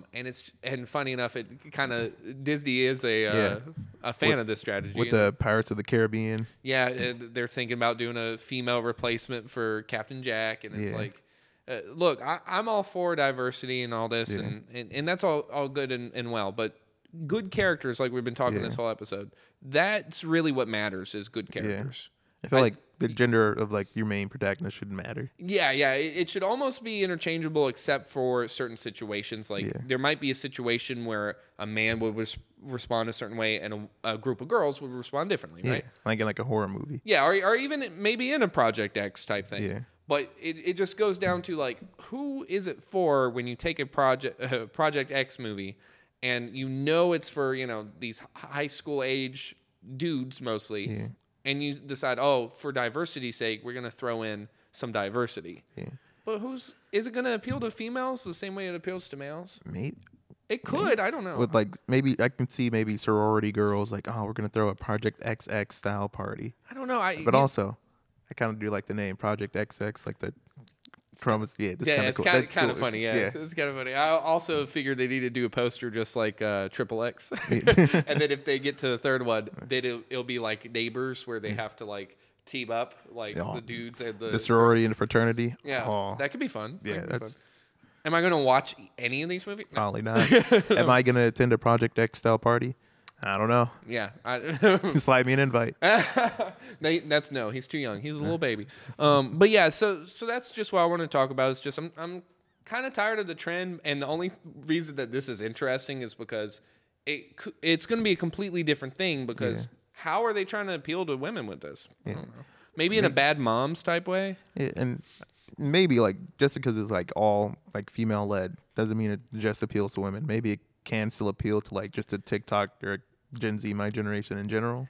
And funny enough, it kind of Disney is a fan of this strategy. With the Pirates of the Caribbean. Yeah, they're thinking about doing a female replacement for Captain Jack, and it's like, look, I'm all for diversity and all this, and that's all good and well, but good characters, like we've been talking this whole episode, that's really what matters, is good characters. I feel like the gender of like your main protagonist shouldn't matter. Yeah, it should almost be interchangeable except for certain situations. Like there might be a situation where a man would respond a certain way and a group of girls would respond differently, right? Like in like a horror movie. Yeah, or even maybe in a Project X type thing. Yeah. But it just goes down to like, who is it for when you take a Project X movie and it's for, these high school age dudes mostly, and you decide, for diversity's sake, we're going to throw in some diversity. Yeah. But is it going to appeal to females the same way it appeals to males? Maybe. It could. I don't know. With like, maybe I can see maybe sorority girls like, oh, we're going to throw a Project XX style party. I don't know. But also, I kind of do like the name Project XX, like the Trump's. Yeah, it's kind of funny. Yeah, it's kind of funny. I also figured they need to do a poster just like Triple X, and then if they get to the third one, then it'll be like Neighbors, where they have to like team up, like the dudes and the sorority and fraternity. Yeah, that could be fun. Yeah, that's. Am I going to watch any of these movies? No. Probably not. Am I going to attend a Project X style party? I don't know. Yeah. Slide me an invite. That's no. He's too young. He's a little baby. But yeah, so that's just what I want to talk about. Is just I'm kind of tired of the trend, and the only reason that this is interesting is because it's going to be a completely different thing. Because how are they trying to appeal to women with this? I don't know. Maybe in a Bad Moms type way. Yeah, and maybe like just because it's like all like female led doesn't mean it just appeals to women. Maybe it can still appeal to like just a TikTok or Gen Z, my generation in general.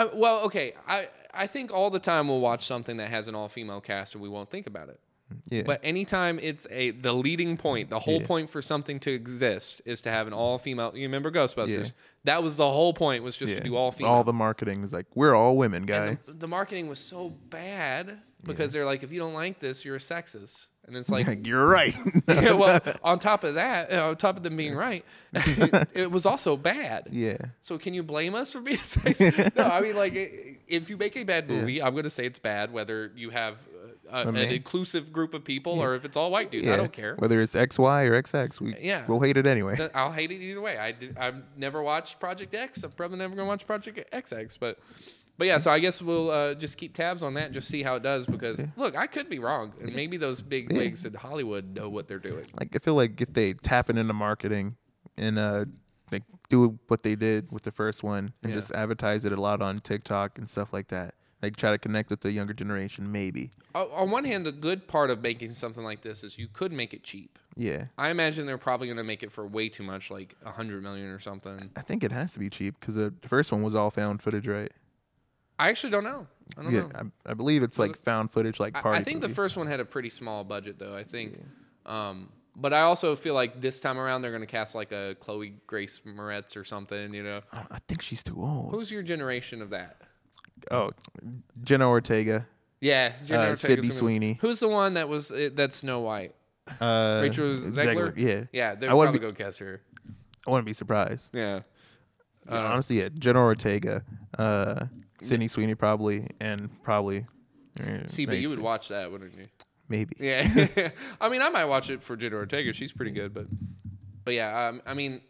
I think all the time we'll watch something that has an all-female cast and we won't think about it. Yeah. But anytime it's the leading point, the whole point for something to exist is to have an all-female. You remember Ghostbusters? Yeah. That was the whole point, was just to do all-female. All the marketing was like, we're all women, guys. The marketing was so bad because they're like, if you don't like this, you're a sexist. And it's like, you're right. Well, on top of that, on top of them being right, it was also bad. Yeah. So can you blame us for being sexist? No, I mean, like, if you make a bad movie, I'm going to say it's bad, whether you have an inclusive group of people or if it's all white dudes. I don't care. Whether it's XY or XX, we'll hate it anyway. I'll hate it either way. I've never watched Project X. I'm probably never going to watch Project XX, But yeah, so I guess we'll just keep tabs on that and just see how it does, because, look, I could be wrong. And maybe those big wigs in Hollywood know what they're doing. Like, I feel like if they tap into marketing and like do what they did with the first one and just advertise it a lot on TikTok and stuff like that, like try to connect with the younger generation, maybe. On one hand, the good part of making something like this is you could make it cheap. Yeah. I imagine they're probably going to make it for way too much, like $100 million or something. I think it has to be cheap because the first one was all found footage, right? I actually don't know. I don't know. I believe it's like found footage, like party. I think the first one had a pretty small budget, though. I think, but I also feel like this time around they're going to cast like a Chloe Grace Moretz or something. I think she's too old. Who's your generation of that? Oh, Jenna Ortega. Yeah, Jenna Ortega. Sydney Sweeney. Who's the one that's Snow White? Rachel Zegler. Yeah. They're probably going to cast her. I wouldn't be surprised. Yeah. Honestly, Jenna Ortega. Sydney Sweeney probably. See, but you would watch that, wouldn't you? Maybe. Yeah. I mean, I might watch it for Jenna Ortega. She's pretty good, but yeah. I mean,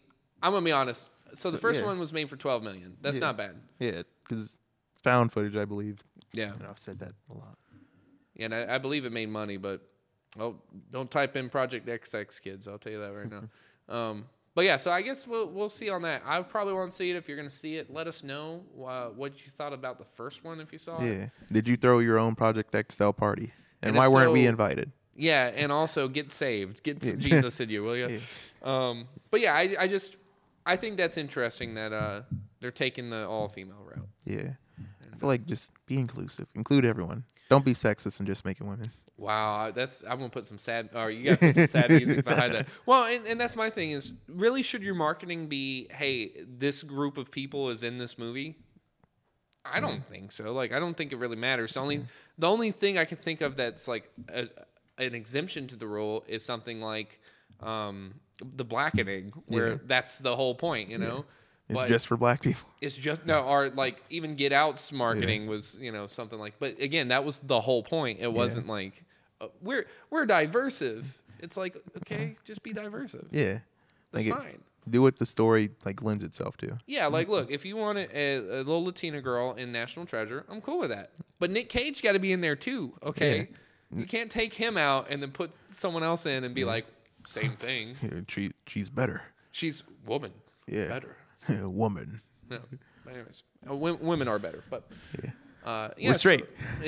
I'm gonna be honest. So the first yeah. one was made for $12 million. That's Yeah. not bad. Yeah, because found footage, I believe. Yeah. And I've said that a lot. Yeah, and I believe it made money, but don't type in Project XX, kids. I'll tell you that right now. But yeah, so I guess we'll see on that. I probably won't see it. If you're gonna see it, let us know what you thought about the first one if you saw it. Yeah. Did you throw your own Project X style party? And And why if weren't we so- invited? Yeah, and also get saved. Get some Jesus in you, will you? Yeah. But yeah, I think that's interesting that they're taking the all female route. Yeah. I feel like just be inclusive. Include everyone. Don't be sexist and just make it women. Wow, I'm gonna put some sad. Or you got to put some sad music behind that. Well, and that's my thing is really should your marketing be, hey, this group of people is in this movie? I don't think so. Like, I don't think it really matters. The only thing I can think of that's like an exemption to the rule is something like the blackening, where that's the whole point, you know. It's But just for black people. it's just no, or like even Get Out's marketing was, something like. But again, that was the whole point. It wasn't like we're diversive. It's like, okay, just be diversive. Yeah. That's Like fine. Do what the story like lends itself to. Yeah, like look, if you want a little Latina girl in National Treasure, I'm cool with that. But Nick Cage got to be in there too. Okay, you can't take him out and then put someone else in and be like, same thing. Yeah, she's better. She's woman. Yeah. Better. Woman. No. Anyways, women are better, but Yeah. yeah, We're straight.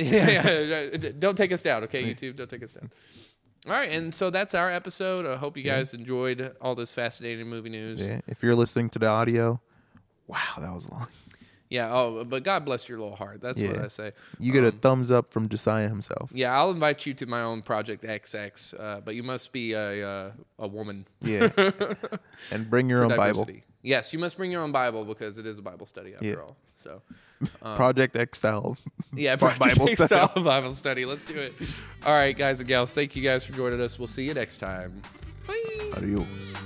Don't take us down, okay, YouTube. Don't take us down. All right, and so that's our episode. I hope you guys enjoyed all this fascinating movie news. Yeah. If you're listening to the audio, wow, that was long. Yeah. Oh, but God bless your little heart. That's what I say. You get a thumbs up from Josiah himself. Yeah, I'll invite you to my own Project XX, but you must be a woman. Yeah. And bring your own Bible. Diversity. Yes, you must bring your own Bible because it is a Bible study after all. So, Project X style. yeah, Project Bible X study. style Bible study. Let's do it. All right, guys and gals, thank you guys for joining us. We'll see you next time. Bye. Adios.